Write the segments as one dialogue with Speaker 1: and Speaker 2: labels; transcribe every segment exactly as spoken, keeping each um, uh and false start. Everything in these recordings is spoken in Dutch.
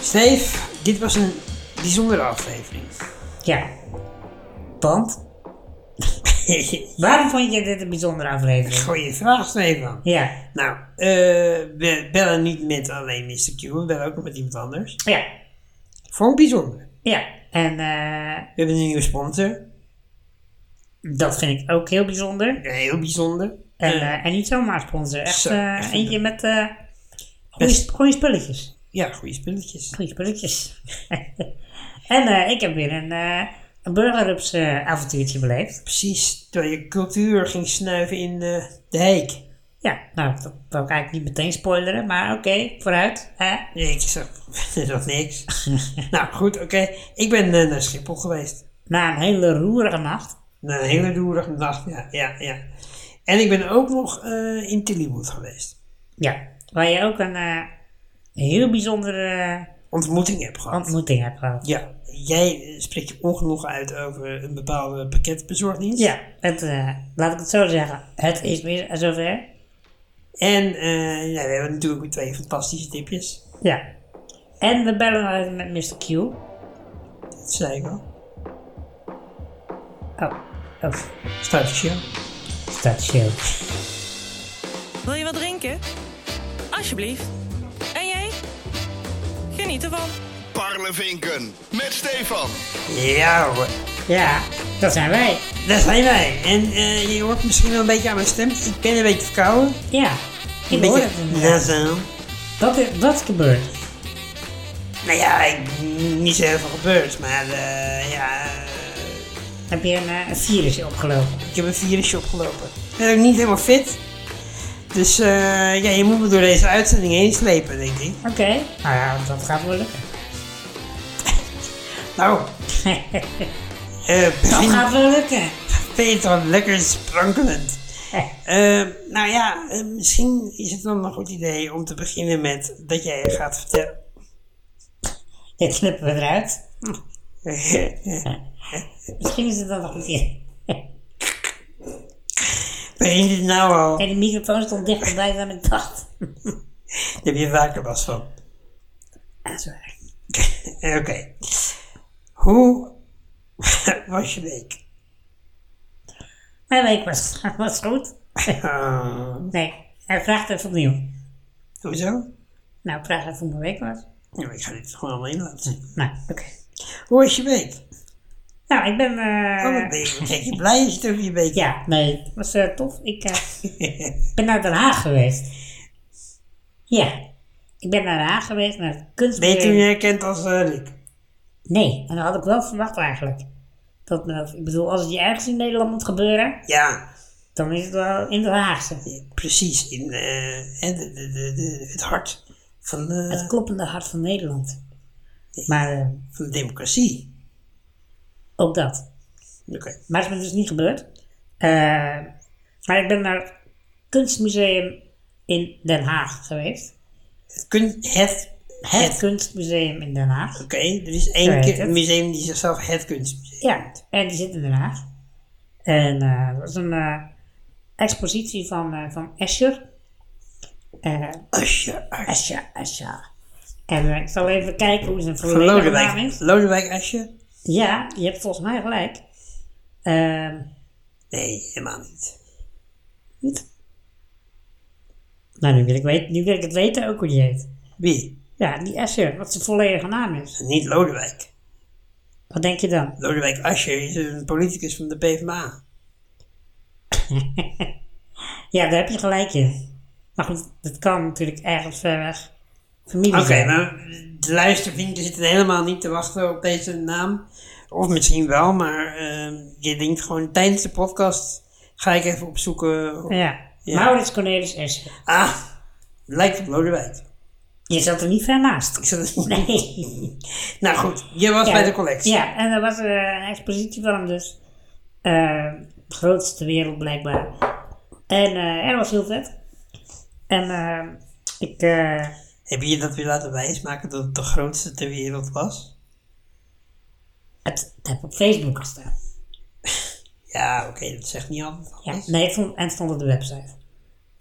Speaker 1: Steve, dit was een bijzondere aflevering.
Speaker 2: Ja. Want? Waarom vond je dit een bijzondere aflevering?
Speaker 1: Goeie vraag, Stefan.
Speaker 2: Ja.
Speaker 1: Nou, uh, we bellen niet met alleen mister Q, we bellen ook nog met iemand anders.
Speaker 2: Ja.
Speaker 1: Vond ik bijzonder.
Speaker 2: Ja. En uh,
Speaker 1: we hebben een nieuwe sponsor.
Speaker 2: Dat vind ik ook heel bijzonder.
Speaker 1: Ja, heel bijzonder.
Speaker 2: En,
Speaker 1: uh,
Speaker 2: uh, en niet zomaar sponsor. Echt,
Speaker 1: zo,
Speaker 2: uh,
Speaker 1: echt
Speaker 2: eentje een... met uh, goede spulletjes.
Speaker 1: Ja, goede spulletjes.
Speaker 2: Goede spulletjes. En uh, ik heb weer een, uh, een burgerrups uh, avontuurtje beleefd.
Speaker 1: Precies, terwijl je cultuur ging snuiven in uh, de Heek.
Speaker 2: Ja, nou, dat wil ik eigenlijk niet meteen spoileren, maar oké, okay, vooruit. Hè?
Speaker 1: Nee, ik zeg nog niks. Nou, goed, oké. Okay. Ik ben uh, naar Schiphol geweest.
Speaker 2: Na een hele roerige nacht.
Speaker 1: Na een hele roerige nacht, ja, ja, ja. En ik ben ook nog uh, in Tillywood geweest.
Speaker 2: Ja, waar je ook een uh, heel bijzondere... Uh,
Speaker 1: ontmoeting hebt gehad.
Speaker 2: Ontmoeting hebt gehad.
Speaker 1: Ja, jij spreekt je ongenoegen uit over een bepaalde pakketbezorgdienst.
Speaker 2: Ja, het, uh, laat ik het zo zeggen. Het is weer zover.
Speaker 1: En uh, ja, we hebben natuurlijk weer twee fantastische tipjes.
Speaker 2: Ja. En we bellen nog even met mister Q.
Speaker 1: Dat zei ik al.
Speaker 2: Oh, oh.
Speaker 1: Start de show.
Speaker 2: Start de show.
Speaker 3: Wil je wat drinken? Alsjeblieft. En jij? Geniet ervan.
Speaker 4: Parlevinken met Stefan.
Speaker 1: Ja hoor.
Speaker 2: Ja, dat zijn wij.
Speaker 1: Dat zijn wij. En uh, je hoort misschien wel een beetje aan mijn stem. Ik ben een beetje verkouden.
Speaker 2: Ja, ik
Speaker 1: een
Speaker 2: hoor
Speaker 1: beetje
Speaker 2: het inderdaad.
Speaker 1: nasaal.
Speaker 2: Dat is, dat is gebeurd.
Speaker 1: Nou ja, ik, niet zo heel veel gebeurd, maar uh, ja... Uh,
Speaker 2: heb je een, uh, een virusje opgelopen?
Speaker 1: Ik heb een virusje opgelopen. Ik ben ook niet helemaal fit. Dus uh, ja, je moet me door deze uitzending heen slepen, denk ik.
Speaker 2: Oké, okay. Nou ja, dat gaat wel lukken.
Speaker 1: Nou, uh,
Speaker 2: dat gaat wel lukken.
Speaker 1: Vind je het wel lekker sprankelend. uh, nou ja, uh, misschien is het dan een goed idee om te beginnen met dat jij gaat vertellen.
Speaker 2: Dit knippen we eruit. Misschien is het dan nog een keer.
Speaker 1: Begin je het nou al?
Speaker 2: En de microfoon stond dichterbij dan ik dacht.
Speaker 1: Daar heb je vaker was van.
Speaker 2: Dat is waar.
Speaker 1: Oké. Okay. Hoe was je week?
Speaker 2: Mijn week was, was goed.
Speaker 1: Uh,
Speaker 2: nee, hij vraagt even opnieuw.
Speaker 1: Hoezo?
Speaker 2: Nou, vraag even hoe mijn week was.
Speaker 1: Nou, ik ga dit gewoon allemaal in laten zien.
Speaker 2: Nou, oké. Okay.
Speaker 1: Hoe was je week?
Speaker 2: Nou, ik ben... Uh...
Speaker 1: Oh, ben je, ben je blij als je het over je week?
Speaker 2: Ja, nee, het was uh, tof. Ik uh, ben naar Den Haag geweest. Ja, ik ben naar Den Haag geweest, naar het kunstmuseum.
Speaker 1: Ben je toen herkend als uh, Rick?
Speaker 2: Nee, en dat had ik wel verwacht eigenlijk. Dat, uh, ik bedoel, als het je ergens in Nederland moet gebeuren...
Speaker 1: Ja.
Speaker 2: Dan is het wel in Den Haagse.
Speaker 1: Ja, precies, in uh, de, de, de, de, het hart van... Uh,
Speaker 2: het kloppende hart van Nederland. Nee, maar... Uh,
Speaker 1: van de democratie.
Speaker 2: Ook dat.
Speaker 1: Oké. Okay.
Speaker 2: Maar het is me dus niet gebeurd. Uh, maar ik ben naar het kunstmuseum in Den Haag geweest.
Speaker 1: Het, kun, het,
Speaker 2: het, het kunstmuseum in Den Haag.
Speaker 1: Oké, okay, er is één keer een museum die zichzelf het kunstmuseum
Speaker 2: Ja, noemt. En die zit in Den Haag. En uh, dat was een uh, expositie van, uh, van Escher. Uh,
Speaker 1: Escher,
Speaker 2: Escher, Escher. En uh, ik zal even kijken hoe zijn volledige naam is.
Speaker 1: Lodewijk Escher?
Speaker 2: Ja, je hebt volgens mij gelijk. Uh,
Speaker 1: nee, helemaal niet.
Speaker 2: Niet? Nou, nu wil, ik weten, nu wil ik het weten ook hoe die heet.
Speaker 1: Wie?
Speaker 2: Ja, die Escher, wat zijn volledige naam is.
Speaker 1: Niet Lodewijk.
Speaker 2: Wat denk je dan?
Speaker 1: Lodewijk Asscher is een politicus van de PvdA.
Speaker 2: Ja, daar heb je gelijk in. Maar goed, dat kan natuurlijk ergens ver weg familie
Speaker 1: Oké,
Speaker 2: zijn.
Speaker 1: okay, maar de luistervrienden zitten helemaal niet te wachten op deze naam. Of misschien wel, maar uh, je denkt gewoon tijdens de podcast ga ik even opzoeken. Op,
Speaker 2: ja. ja, Maurits Cornelis Escher.
Speaker 1: Ah, lijkt op Lodewijk.
Speaker 2: Je zat er niet ver naast.
Speaker 1: Ik zat er
Speaker 2: niet.
Speaker 1: Nee. Nou goed, je was
Speaker 2: ja,
Speaker 1: bij de collectie.
Speaker 2: Ja, en er was uh, een expositie van hem dus. Uh, de grootste ter wereld blijkbaar. En uh, dat was heel vet. En uh, ik... Uh,
Speaker 1: Heb je dat weer laten wijsmaken dat het de grootste ter wereld was?
Speaker 2: Het, het heb op Facebook gestaan.
Speaker 1: Ja, oké, okay, dat zegt niet altijd.
Speaker 2: Ja, nee, het stond, en het stond op de website.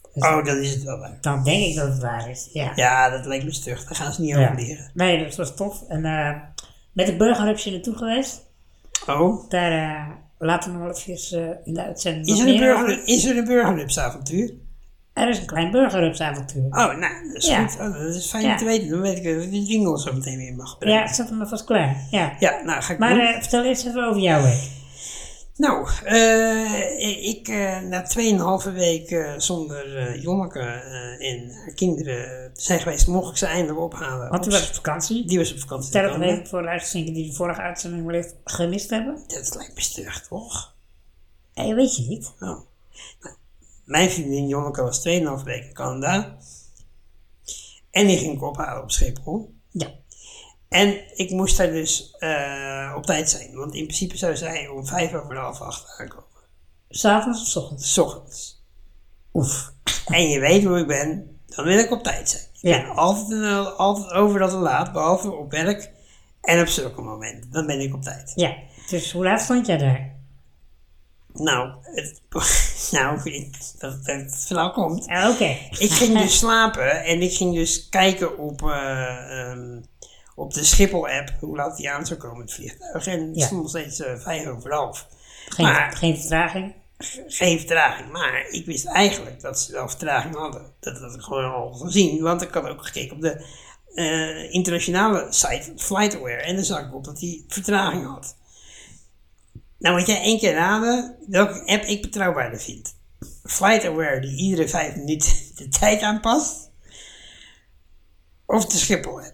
Speaker 2: Dus
Speaker 1: Oh, dan is het wel waar.
Speaker 2: dan denk ik dat het waar is, ja.
Speaker 1: Ja, dat lijkt me stug. Daar gaan ze niet
Speaker 2: Ja.
Speaker 1: over leren.
Speaker 2: Nee, dat was tof. En uh, met de burgerhubsje naartoe geweest.
Speaker 1: Oh,
Speaker 2: Daar uh, laten we nog wel eventjes uh, in de uitzending
Speaker 1: is
Speaker 2: wat
Speaker 1: er een,
Speaker 2: meer over.
Speaker 1: burger, is er een burgerhubsavontuur?
Speaker 2: Er is een klein burgerhubsavontuur.
Speaker 1: Oh, nou, dat is
Speaker 2: Ja.
Speaker 1: goed. Oh, dat is fijn
Speaker 2: Ja.
Speaker 1: om te weten. Dan weet ik dat ik de jingle zo meteen weer mag gebruiken.
Speaker 2: Ja, het staat hem alvast klaar. Ja.
Speaker 1: Ja, nou ga ik
Speaker 2: Maar
Speaker 1: doen.
Speaker 2: uh, vertel eerst even over jouw week.
Speaker 1: Nou, eh, ik uh, na tweeënhalve week uh, zonder uh, Jonneke uh, en haar kinderen te zijn geweest, mocht ik ze eindelijk ophalen.
Speaker 2: Want die
Speaker 1: Op-
Speaker 2: was op vakantie.
Speaker 1: die was op vakantie.
Speaker 2: Stel het
Speaker 1: gekomen.
Speaker 2: even voor de uitzending die de vorige uitzending wellicht gemist hebben.
Speaker 1: Dat lijkt me stug, toch?
Speaker 2: Hé, weet je niet.
Speaker 1: Oh. Nou, mijn vriendin Jonneke was tweeënhalve weken in Canada. En die ging ik ophalen op Schiphol.
Speaker 2: Ja.
Speaker 1: En ik moest daar dus uh, op tijd zijn. Want in principe zou zij om vijf over half acht aankomen.
Speaker 2: S'avonds of 's ochtends?
Speaker 1: 's Ochtends.
Speaker 2: Oef.
Speaker 1: En je weet hoe ik ben, dan wil ik op tijd zijn. Ik
Speaker 2: Ja.
Speaker 1: ben altijd, en altijd overal te laat, behalve op werk en op zulke momenten. Dan ben ik op tijd.
Speaker 2: Ja. Dus hoe laat stond jij daar?
Speaker 1: Nou, het, nou ik, dat, dat het verhaal komt.
Speaker 2: Ah, Oké.
Speaker 1: Ik ging dus slapen en ik ging dus kijken op, uh, um, op de Schiphol-app hoe laat die aan zou komen, het vliegtuig. En het
Speaker 2: Ja.
Speaker 1: stond nog steeds uh, vijf over half.
Speaker 2: Geen,
Speaker 1: Maar-
Speaker 2: geen vertraging?
Speaker 1: Geen vertraging, maar ik wist eigenlijk dat ze wel vertraging hadden. Dat had ik gewoon al gezien, want ik had ook gekeken op de uh, internationale site FlightAware en dan zag ik op dat hij vertraging had. Nou moet jij één keer raden welke app ik betrouwbaarder vind. FlightAware die iedere vijf minuten de tijd aanpast, of de Schiphol-app.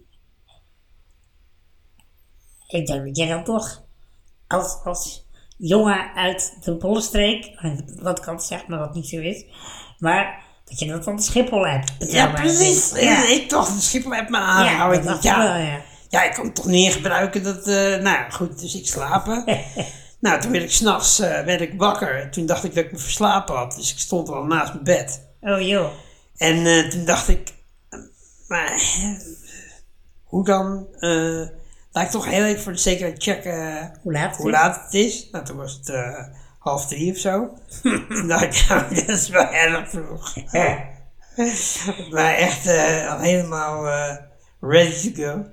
Speaker 2: Ik denk dat jij dan toch als, als jongen uit de Bollenstreek, wat kan zeg maar wat niet zo is, maar dat je dat van de Schiphol hebt.
Speaker 1: Ja, precies.
Speaker 2: Ja,
Speaker 1: Ik toch de Schiphol-app maar
Speaker 2: ja,
Speaker 1: aanhouden.
Speaker 2: dat
Speaker 1: Ik
Speaker 2: dacht
Speaker 1: dacht,
Speaker 2: ik
Speaker 1: ja,
Speaker 2: wel, ja.
Speaker 1: Ja, ik kan het toch niet gebruiken dat, uh, nou ja, goed, dus ik slapen. Nou, toen werd ik s'nachts uh, werd ik wakker. Toen dacht ik dat ik me verslapen had, dus ik stond al naast mijn bed.
Speaker 2: Oh joh.
Speaker 1: En uh, toen dacht ik, uh, maar uh, hoe dan? Uh, laat ik toch heel even voor de zekerheid checken
Speaker 2: Hoe laat het
Speaker 1: hoe
Speaker 2: is?
Speaker 1: laat het is. Nou, toen was het uh, half drie of zo. Toen dacht ik, nou, dat is wel erg vroeg. Maar echt uh, al helemaal uh, ready to go.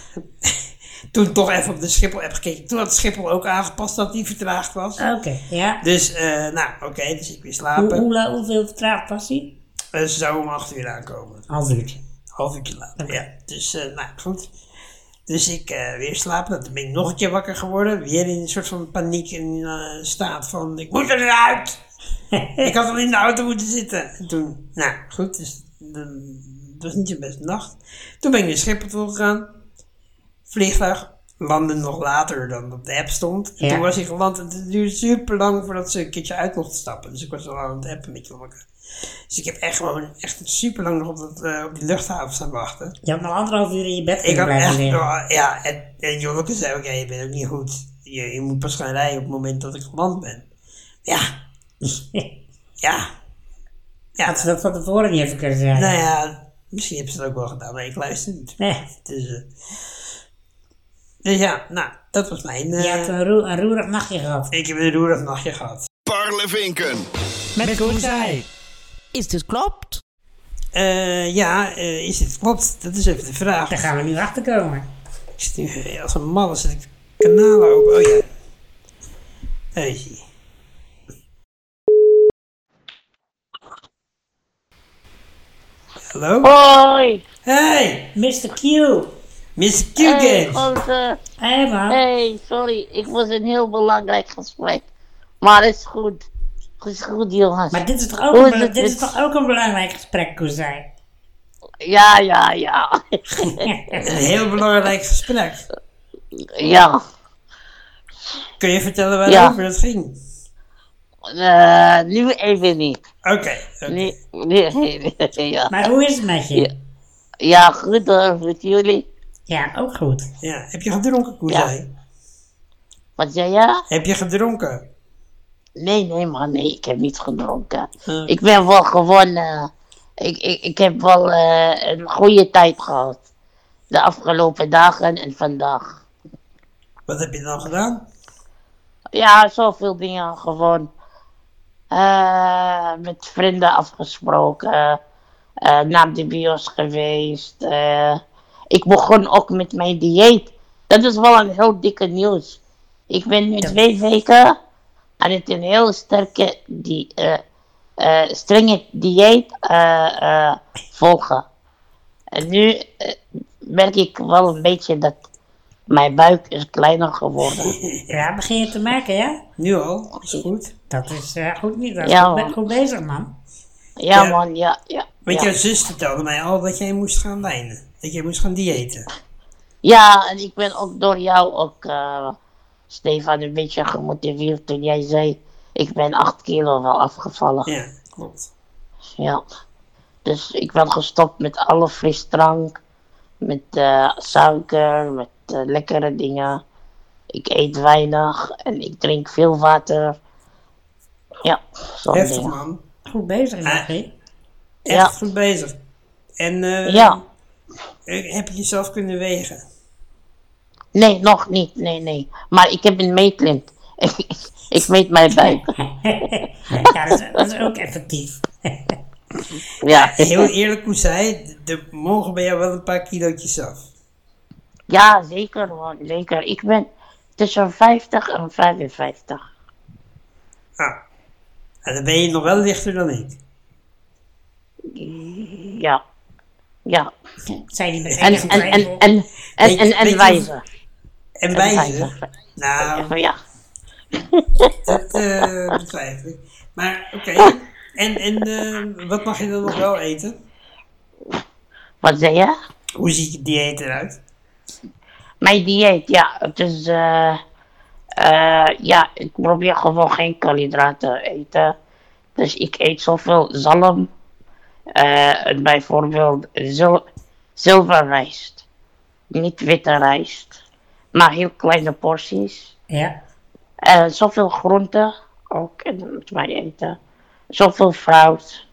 Speaker 1: Toen toch even op de Schiphol-app gekeken. Toen had Schiphol ook aangepast dat die vertraagd was.
Speaker 2: Oké, okay, ja.
Speaker 1: Dus, uh, nou, oké, okay, dus ik weer
Speaker 2: Hoe,
Speaker 1: slapen.
Speaker 2: hoe, la- hoeveel vertraagd was hij?
Speaker 1: Uh, ze zou om acht uur aankomen.
Speaker 2: Half uurtje.
Speaker 1: Half uurtje later,
Speaker 2: Oké.
Speaker 1: ja. Dus, uh, nou, goed. Dus ik uh, weer slapen. Nou, toen ben ik nog een keer wakker geworden. Weer in een soort van paniek in uh, staat van, ik moet eruit! Ik had al in de auto moeten zitten. En toen, nou, goed, dus dan, het was niet de beste nacht. Toen ben ik naar Schiphol gegaan. Vliegtuig landde nog later dan op de app stond. En
Speaker 2: Ja.
Speaker 1: toen was hij geland en het duurde super lang voordat ze een keertje uit mochten stappen. Dus ik was al aan het appen met Jonneke. Dus ik heb echt gewoon echt super lang nog op, dat, uh, op die luchthaven staan wachten.
Speaker 2: Je had nog anderhalf uur in je bed
Speaker 1: Ik
Speaker 2: kunnen
Speaker 1: had
Speaker 2: blijven
Speaker 1: echt
Speaker 2: liggen.
Speaker 1: nog, ja, en, en Jonneke zei ook, ja, je bent ook niet goed. Je, je moet pas gaan rijden op het moment dat ik geland ben. Ja, ja. Ja,
Speaker 2: Had ze dat van tevoren niet even kunnen zeggen?
Speaker 1: nou ja, misschien hebben ze het ook wel gedaan, maar ik luister niet.
Speaker 2: Nee.
Speaker 1: Dus, uh, dus ja, nou, dat was mijn... Uh,
Speaker 2: Je had een, roe- een roerig nachtje gehad.
Speaker 1: ik heb een roerig nachtje gehad.
Speaker 4: Parlevinken.
Speaker 3: Met Koenzij. Is dit klopt?
Speaker 1: Uh, ja, uh, is dit klopt? Dat is even de vraag.
Speaker 2: Daar gaan we nu achter komen.
Speaker 1: Ik zit nu uh, als een malle, zet ik kanalen open. Oh ja. Daar is hij. Hallo?
Speaker 5: Hoi!
Speaker 1: Hey,
Speaker 2: mister Q.
Speaker 1: mister Q
Speaker 5: Hey,
Speaker 1: Games.
Speaker 5: gozer.
Speaker 2: Hé man.
Speaker 5: Hey, sorry, ik was een heel belangrijk gesprek. Maar het is goed. Het is goed, jongens.
Speaker 2: Maar dit is toch ook,
Speaker 5: Hoe
Speaker 2: een,
Speaker 5: is
Speaker 2: bela-
Speaker 5: het
Speaker 2: dit is
Speaker 5: met-
Speaker 2: toch ook een belangrijk gesprek, Koezij?
Speaker 5: Ja, ja, ja.
Speaker 1: Een heel belangrijk gesprek.
Speaker 5: ja.
Speaker 1: Kun je vertellen waarover
Speaker 5: Ja.
Speaker 1: het ging?
Speaker 5: Eh, nu even niet.
Speaker 1: Oké. oké.
Speaker 5: Nee, nee, nee, ja.
Speaker 2: Maar hoe is het met je?
Speaker 5: Ja. Ja, goed hoor, met jullie.
Speaker 2: Ja, ook goed.
Speaker 1: Ja, heb je gedronken, Koezij?
Speaker 5: Wat zei je?
Speaker 1: Heb je gedronken?
Speaker 5: Nee, nee man, nee, ik heb niet gedronken.
Speaker 1: Uh,
Speaker 5: Ik ben wel gewoon, eh, ik, ik, ik heb wel eh, een goede tijd gehad. De afgelopen dagen en vandaag.
Speaker 1: wat heb je dan gedaan?
Speaker 5: Ja, zoveel dingen gewoon. Eh, met vrienden afgesproken. eh, naar de bios geweest. eh. ik begon ook met mijn dieet. Dat is wel een heel dikke nieuws. Ik ben nu twee weken aan het een heel sterke die, eh, eh, strenge dieet eh, eh, volgen. En nu eh, merk ik wel een beetje dat mijn buik is kleiner geworden.
Speaker 2: Ja, begin je te merken, ja?
Speaker 1: Nu al, is goed.
Speaker 2: Dat is eh, goed niet. Dat is
Speaker 5: Ja,
Speaker 2: goed, be-
Speaker 5: man.
Speaker 2: goed bezig, man.
Speaker 5: Ja,
Speaker 1: Ja.
Speaker 5: man, ja, ja.
Speaker 1: Want
Speaker 5: Ja.
Speaker 1: jouw zus vertelde mij al dat jij moest gaan lijnen. Dat jij moest gaan diëten.
Speaker 5: Ja, en ik ben ook door jou ook, eh, Stefan, een beetje gemotiveerd toen jij zei, ik ben acht kilo wel afgevallen.
Speaker 1: Ja, klopt.
Speaker 5: Ja. Dus ik ben gestopt met alle frisdrank, met eh, suiker, met eh, lekkere dingen. Ik eet weinig en ik drink veel water. Ja, zo'n
Speaker 1: Heftig,
Speaker 5: dingen.
Speaker 1: man.
Speaker 2: Goed bezig,
Speaker 1: Ah.
Speaker 2: Jackie.
Speaker 1: Echt
Speaker 5: Ja.
Speaker 1: goed bezig. En eh,
Speaker 5: Ja.
Speaker 1: eh, heb je jezelf kunnen wegen?
Speaker 5: Nee, nog niet, nee, nee. Maar ik heb een meetlint. ik meet mijn buik.
Speaker 2: Ja, dat is, dat is ook effectief.
Speaker 5: Ja.
Speaker 1: Heel eerlijk, hoe zei, er mogen bij jou wel een paar kilootjes af.
Speaker 5: Ja, zeker man, zeker. Ik ben tussen vijftig en vijfenvijftig.
Speaker 1: Ah. En dan ben je nog wel lichter dan ik.
Speaker 5: Ja. Ja.
Speaker 2: Zei die met
Speaker 5: En,
Speaker 2: enige
Speaker 5: en, en,
Speaker 2: twijfel.
Speaker 5: en, en, en,
Speaker 1: Weet-
Speaker 5: en
Speaker 1: weet je-
Speaker 5: wijzer.
Speaker 1: En
Speaker 5: En
Speaker 1: wijzen.
Speaker 5: wijzer.
Speaker 1: Nou,
Speaker 5: Ja.
Speaker 1: dat eh, betwijfel ik. Maar oké. En, en eh, wat mag je dan nog wel eten?
Speaker 5: Wat zei je?
Speaker 1: Hoe ziet je dieet eruit?
Speaker 5: Mijn dieet, ja, het is, eh, eh, ja, ik probeer gewoon geen koolhydraten te eten. Dus ik eet zoveel zalm, eh, bijvoorbeeld zil zilverrijst, niet witte rijst, maar heel kleine porties.
Speaker 2: Ja,
Speaker 5: Eh, zoveel groenten ook en met mij eten, zoveel fruit.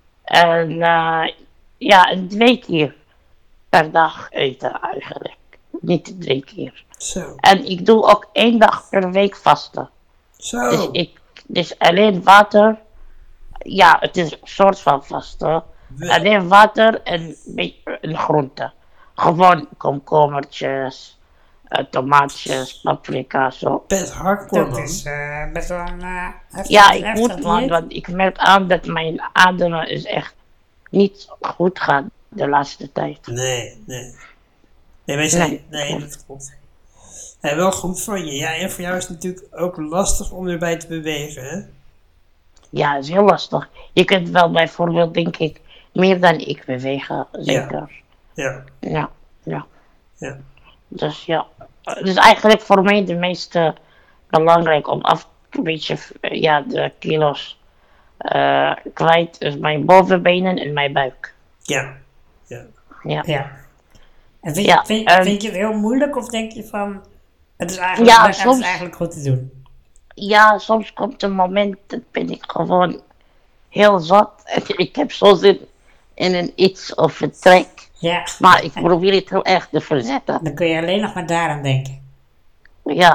Speaker 5: En eh, ja, en twee keer per dag eten eigenlijk, niet drie keer.
Speaker 1: Zo.
Speaker 5: En ik doe ook één dag per week vasten.
Speaker 1: Zo.
Speaker 5: Dus, ik, dus alleen water. Ja, het is een soort van vasten.
Speaker 1: We-
Speaker 5: Alleen water en, beetje- en groente. Gewoon komkommertjes, eh, tomaatjes, paprika, zo.
Speaker 1: Best hardcore,
Speaker 2: dat
Speaker 1: man.
Speaker 2: is eh, best wel een eh, heftig,
Speaker 5: Ja, ik
Speaker 2: heftig
Speaker 5: moet man,
Speaker 2: dieet.
Speaker 5: want ik merk aan dat mijn ademen is echt niet goed gaat de laatste tijd.
Speaker 1: Nee, nee. Nee, wij zijn...
Speaker 5: Nee.
Speaker 1: Nee, dat klopt. Nee, wel goed van je. Ja, en voor jou is het natuurlijk ook lastig om erbij te bewegen, hè?
Speaker 5: Ja, is heel lastig. Je kunt wel bijvoorbeeld, denk ik, meer dan ik bewegen, zeker.
Speaker 1: Ja,
Speaker 5: Ja, ja.
Speaker 1: ja.
Speaker 5: Dus ja, het is eigenlijk voor mij de meest eh, belangrijk om af een beetje eh, ja, de kilo's eh, kwijt. Dus mijn bovenbenen en mijn buik.
Speaker 1: Ja. Ja.
Speaker 5: Ja,
Speaker 2: Ja. En vind,
Speaker 5: Ja,
Speaker 2: je, vind,
Speaker 5: ehm,
Speaker 2: vind je het heel moeilijk of denk je van, het is eigenlijk,
Speaker 5: Ja,
Speaker 2: het is
Speaker 5: soms-
Speaker 2: eigenlijk goed te doen?
Speaker 5: ja, soms komt een moment dat ben ik gewoon heel zat. En ik heb zo zin in een iets of een trek.
Speaker 2: Ja,
Speaker 5: Maar ik probeer het heel erg te verzetten.
Speaker 2: dan kun je alleen nog maar daaraan denken.
Speaker 5: Ja,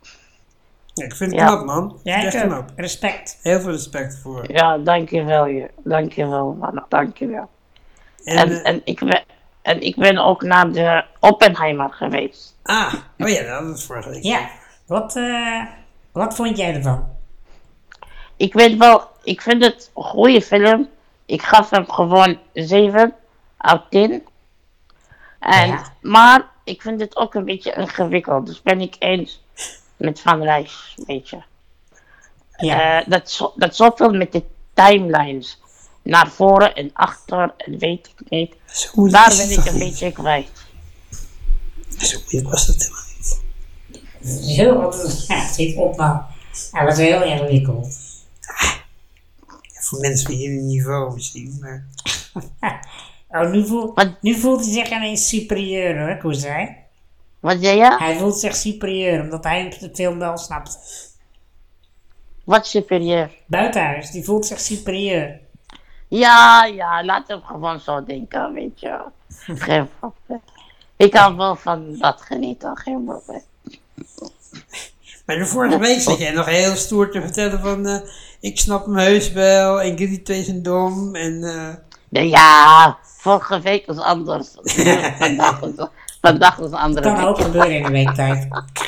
Speaker 1: Ja, ik vind het
Speaker 5: Ja.
Speaker 1: knap, man.
Speaker 2: Ja,
Speaker 1: Echt
Speaker 2: ik ook.
Speaker 1: knap.
Speaker 2: Respect.
Speaker 1: Heel veel respect voor.
Speaker 5: ja, dankjewel je. Dankjewel, man. Dankjewel.
Speaker 1: En,
Speaker 5: En,
Speaker 1: eh,
Speaker 5: en, ik ben, en ik ben ook naar de Oppenheimer geweest.
Speaker 1: ah, oh ja, dat was vorige week.
Speaker 2: Ja, wat, eh, wat vond jij ervan?
Speaker 5: Ik weet wel, ik vind het een goede film. Ik gaf hem gewoon zeven uit tien. En,
Speaker 2: Ja.
Speaker 5: Maar ik vind het ook een beetje ingewikkeld. Dus ben ik eens met Van Rijs, weet je.
Speaker 2: Ja,
Speaker 5: Eh, dat, zo, dat zoveel met de timelines. Naar voren en achter en weet ik niet.
Speaker 1: Zo moeilijk
Speaker 5: Daar
Speaker 1: is
Speaker 5: ben
Speaker 1: het
Speaker 5: ik
Speaker 1: toch
Speaker 5: een
Speaker 1: niet?
Speaker 5: beetje kwijt.
Speaker 1: Zo moeilijk was dat helemaal niet.
Speaker 2: heel wat, ja, het zit op, maar hij was heel ingewikkeld.
Speaker 1: Ja, voor mensen van jullie niveau misschien, maar...
Speaker 2: Oh, nu, voel,
Speaker 5: Wat?
Speaker 2: nu voelt hij zich ineens superieur hoor, hoe zei.
Speaker 5: Wat zei je?
Speaker 2: Hij voelt zich superieur, omdat hij de film wel snapt.
Speaker 5: Wat superieur?
Speaker 2: Buitenhuis, die voelt zich superieur.
Speaker 5: Ja, ja, laat hem gewoon zo denken, weet je. Geen probleem. Ik kan wel van dat genieten, geen probleem.
Speaker 1: Maar de vorige week zat jij nog heel stoer te vertellen van... eh, ik snap hem heus wel en jullie twee zijn dom en... eh,
Speaker 5: Nou ja, vorige week was anders. vandaag, was, vandaag was een andere
Speaker 2: Kan
Speaker 5: week.
Speaker 2: ook gebeuren in een week tijd.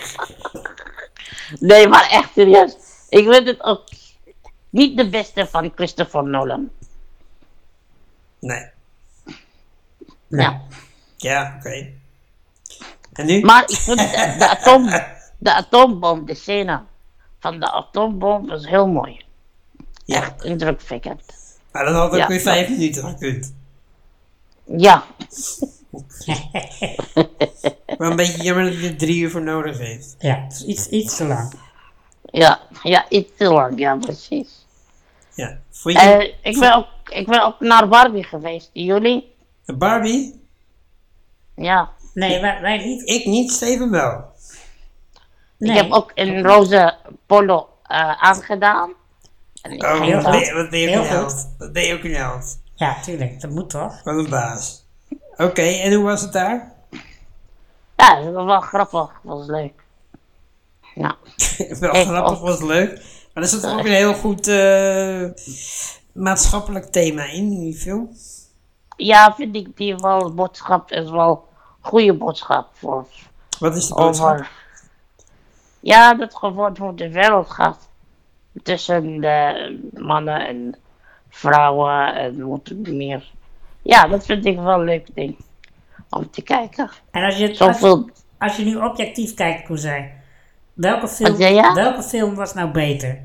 Speaker 5: Nee, maar echt serieus. Ik vind het ook niet de beste van Christopher Nolan.
Speaker 1: nee.
Speaker 5: Ja.
Speaker 1: Ja, oké. En nu?
Speaker 5: Maar ik vond de, de, atoom, de atoombom, de scène van de atoombom was heel mooi.
Speaker 1: Ja.
Speaker 5: Echt indrukwekkend.
Speaker 1: Maar dan had ook
Speaker 5: Ja.
Speaker 1: weer vijf minuten gekund.
Speaker 5: Ja,
Speaker 1: Maar een beetje jammer dat je er drie uur voor nodig heeft.
Speaker 2: Ja, het is iets, iets te lang.
Speaker 5: ja, ja, iets te lang, ja precies.
Speaker 1: Ja. Vond je
Speaker 5: Eh, ik, ben ook, ik ben ook naar Barbie geweest, jullie?
Speaker 1: een Barbie?
Speaker 5: Ja.
Speaker 2: Nee, wij, wij niet.
Speaker 1: Ik niet, Steven wel.
Speaker 2: Nee.
Speaker 5: Ik heb ook een roze polo eh, aangedaan. En ik
Speaker 1: Oh,
Speaker 5: ging
Speaker 1: wat
Speaker 5: daar-
Speaker 1: ben je- wat ben je ook
Speaker 2: Heel
Speaker 1: een
Speaker 2: goed.
Speaker 1: held. Wat ben je ook een held.
Speaker 2: Ja, tuurlijk, dat moet toch?
Speaker 1: Wat een baas. Oké, en hoe was het daar?
Speaker 5: Ja, dat was wel grappig, dat was leuk. Ja.
Speaker 1: Wel
Speaker 5: Ik
Speaker 1: grappig,
Speaker 5: ook.
Speaker 1: was leuk. Maar er zat ook een heel goed eh, maatschappelijk thema in, in die film.
Speaker 5: Ja, vind ik die wel, boodschap is wel goede boodschap voor
Speaker 1: Wat is de boodschap?
Speaker 5: over. Ja, dat gewoon hoe de wereld gaat. Tussen de mannen en vrouwen en wat meer. Ja, dat vind ik wel een leuk ding. Om te kijken.
Speaker 2: En als je, als,
Speaker 5: Zoveel.
Speaker 2: als je nu objectief kijkt, Koezij, welke film,
Speaker 5: Wat zei je?
Speaker 2: welke film was nou beter?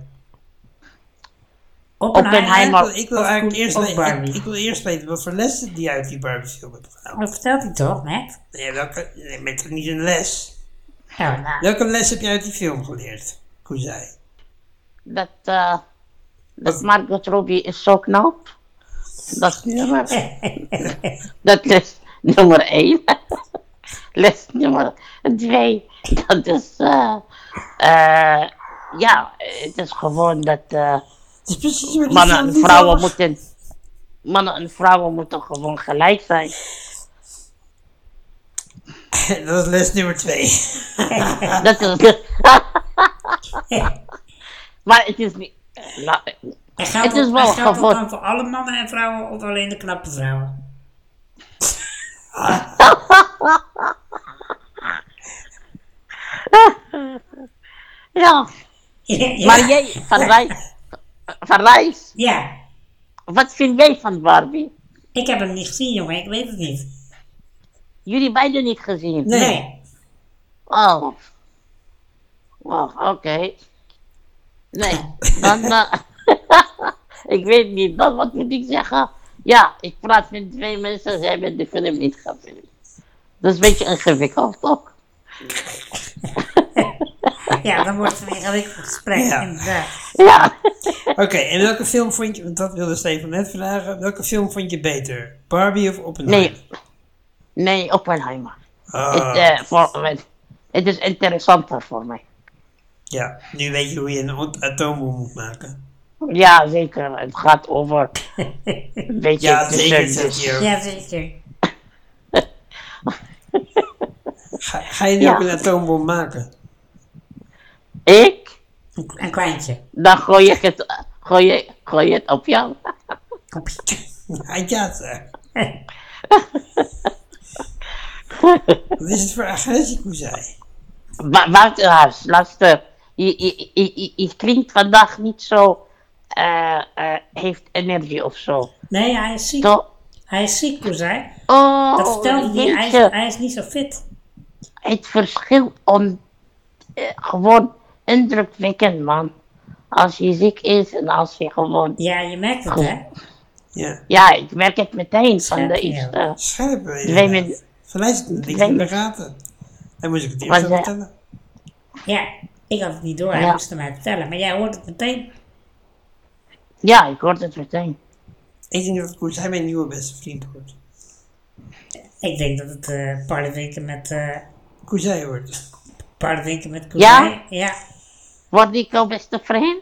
Speaker 5: Oppenheimer.
Speaker 1: Ik wil, ik wil
Speaker 2: of
Speaker 1: eigenlijk
Speaker 2: Koe-
Speaker 1: eerst,
Speaker 2: of
Speaker 1: we- ik,
Speaker 2: Barbie?
Speaker 1: ik wil eerst weten wat voor lessen die uit die Barbie film hebt gedaan.
Speaker 2: Dat vertelt hij toch, net?
Speaker 1: Nee, welke, nee, met niet een les.
Speaker 2: Ja, nou,
Speaker 1: Welke les heb je uit die film geleerd? Koezij.
Speaker 5: Dat, eh dat Margot Robbie is zo knap. Dat is nummer. dat is nummer één. Les nummer twee. Dat is. eh eh ja, het is gewoon dat. eh
Speaker 1: Het is precies waar die
Speaker 5: mannen
Speaker 1: film
Speaker 5: en
Speaker 1: niet
Speaker 5: vrouwen
Speaker 1: over-
Speaker 5: moeten. Mannen en vrouwen moeten gewoon gelijk zijn.
Speaker 1: Dat is les nummer twee.
Speaker 5: Dat is. maar het is niet. Nou,
Speaker 2: en geldt
Speaker 5: Het is
Speaker 2: dat-
Speaker 5: wel
Speaker 2: en geldt dat
Speaker 5: gewoon-
Speaker 2: dan voor alle mannen en vrouwen of alleen de knappe vrouwen?
Speaker 5: ja,
Speaker 2: Ja,
Speaker 5: maar jij, Van Rijs. Van Rijs,
Speaker 2: ja,
Speaker 5: wat vind jij van Barbie?
Speaker 2: ik heb hem niet gezien, jongen, ik weet het niet.
Speaker 5: Jullie beiden niet gezien?
Speaker 1: Nee.
Speaker 2: Nee.
Speaker 5: Oh. Oh, oké. Nee, dan... eh, ik weet niet, dan wat moet ik zeggen? Ja, ik praat met twee mensen, ze hebben de film niet gezien. Dat is een beetje ingewikkeld, toch?
Speaker 2: Ja, dan wordt het een ingewikkeld gesprek,
Speaker 1: Ja.
Speaker 2: inderdaad.
Speaker 5: Ja.
Speaker 1: Oké, en welke film vond je, want dat wilde Steven net vragen, welke film vond je beter? Barbie of Oppenheimer?
Speaker 5: Nee. Nee, Oppenheimer.
Speaker 1: Ah,
Speaker 5: Het, eh, voor, het, het is interessanter voor mij.
Speaker 1: ja, nu weet je hoe je een ot- atoombom moet maken.
Speaker 5: Ja, zeker. Het gaat over een beetje
Speaker 1: Ja,
Speaker 5: tussen
Speaker 1: zeker,
Speaker 5: de-
Speaker 1: zegt hij ook.
Speaker 2: Ja, zeker.
Speaker 1: Ga, ga je nu
Speaker 5: Ja.
Speaker 1: ook een atoombom maken?
Speaker 5: Ik?
Speaker 2: Een kleintje.
Speaker 5: Dan gooi ik het, gooi je, gooi je het op jou.
Speaker 1: Ja, ja zeg. Wat is het voor agressie, Koezij?
Speaker 5: Wa- Waterhuis, luister. Je, je, je, je, je klinkt vandaag niet zo, eh, eh, heeft energie of zo.
Speaker 2: Nee, hij is ziek.
Speaker 5: Toch?
Speaker 2: Hij is ziek, Koezij.
Speaker 5: Oh,
Speaker 2: Dat vertelde hij,
Speaker 5: weet
Speaker 2: hij is,
Speaker 5: je,
Speaker 2: hij is niet zo fit.
Speaker 5: het verschil om eh, gewoon indrukwekkend, man. Als je ziek is en als je gewoon...
Speaker 2: Ja, je merkt het, hè?
Speaker 1: Ja,
Speaker 5: Ja, ik merk het meteen van de
Speaker 2: Scherp, ja.
Speaker 5: eerste...
Speaker 1: scherp ben je.
Speaker 5: Twee
Speaker 1: inderdaad.
Speaker 5: min-
Speaker 1: Van mij zit het dik
Speaker 5: Twee
Speaker 1: in de
Speaker 5: min-
Speaker 1: gaten. Dan moest ik het
Speaker 5: Wat
Speaker 1: eerst
Speaker 5: zei-
Speaker 1: vertellen.
Speaker 2: Ja, ik had het niet door, hij
Speaker 5: Ja.
Speaker 2: moest het mij vertellen. Maar jij hoort het meteen.
Speaker 5: Ja, ik hoor het meteen.
Speaker 1: Ik denk dat Koezij mijn nieuwe beste vriend wordt.
Speaker 2: Ik denk dat het eh paardenwinken met, eh
Speaker 1: Koezij wordt.
Speaker 2: paardenwinken met Koezij.
Speaker 5: Ja?
Speaker 2: Ja.
Speaker 5: Word ik jouw beste vriend?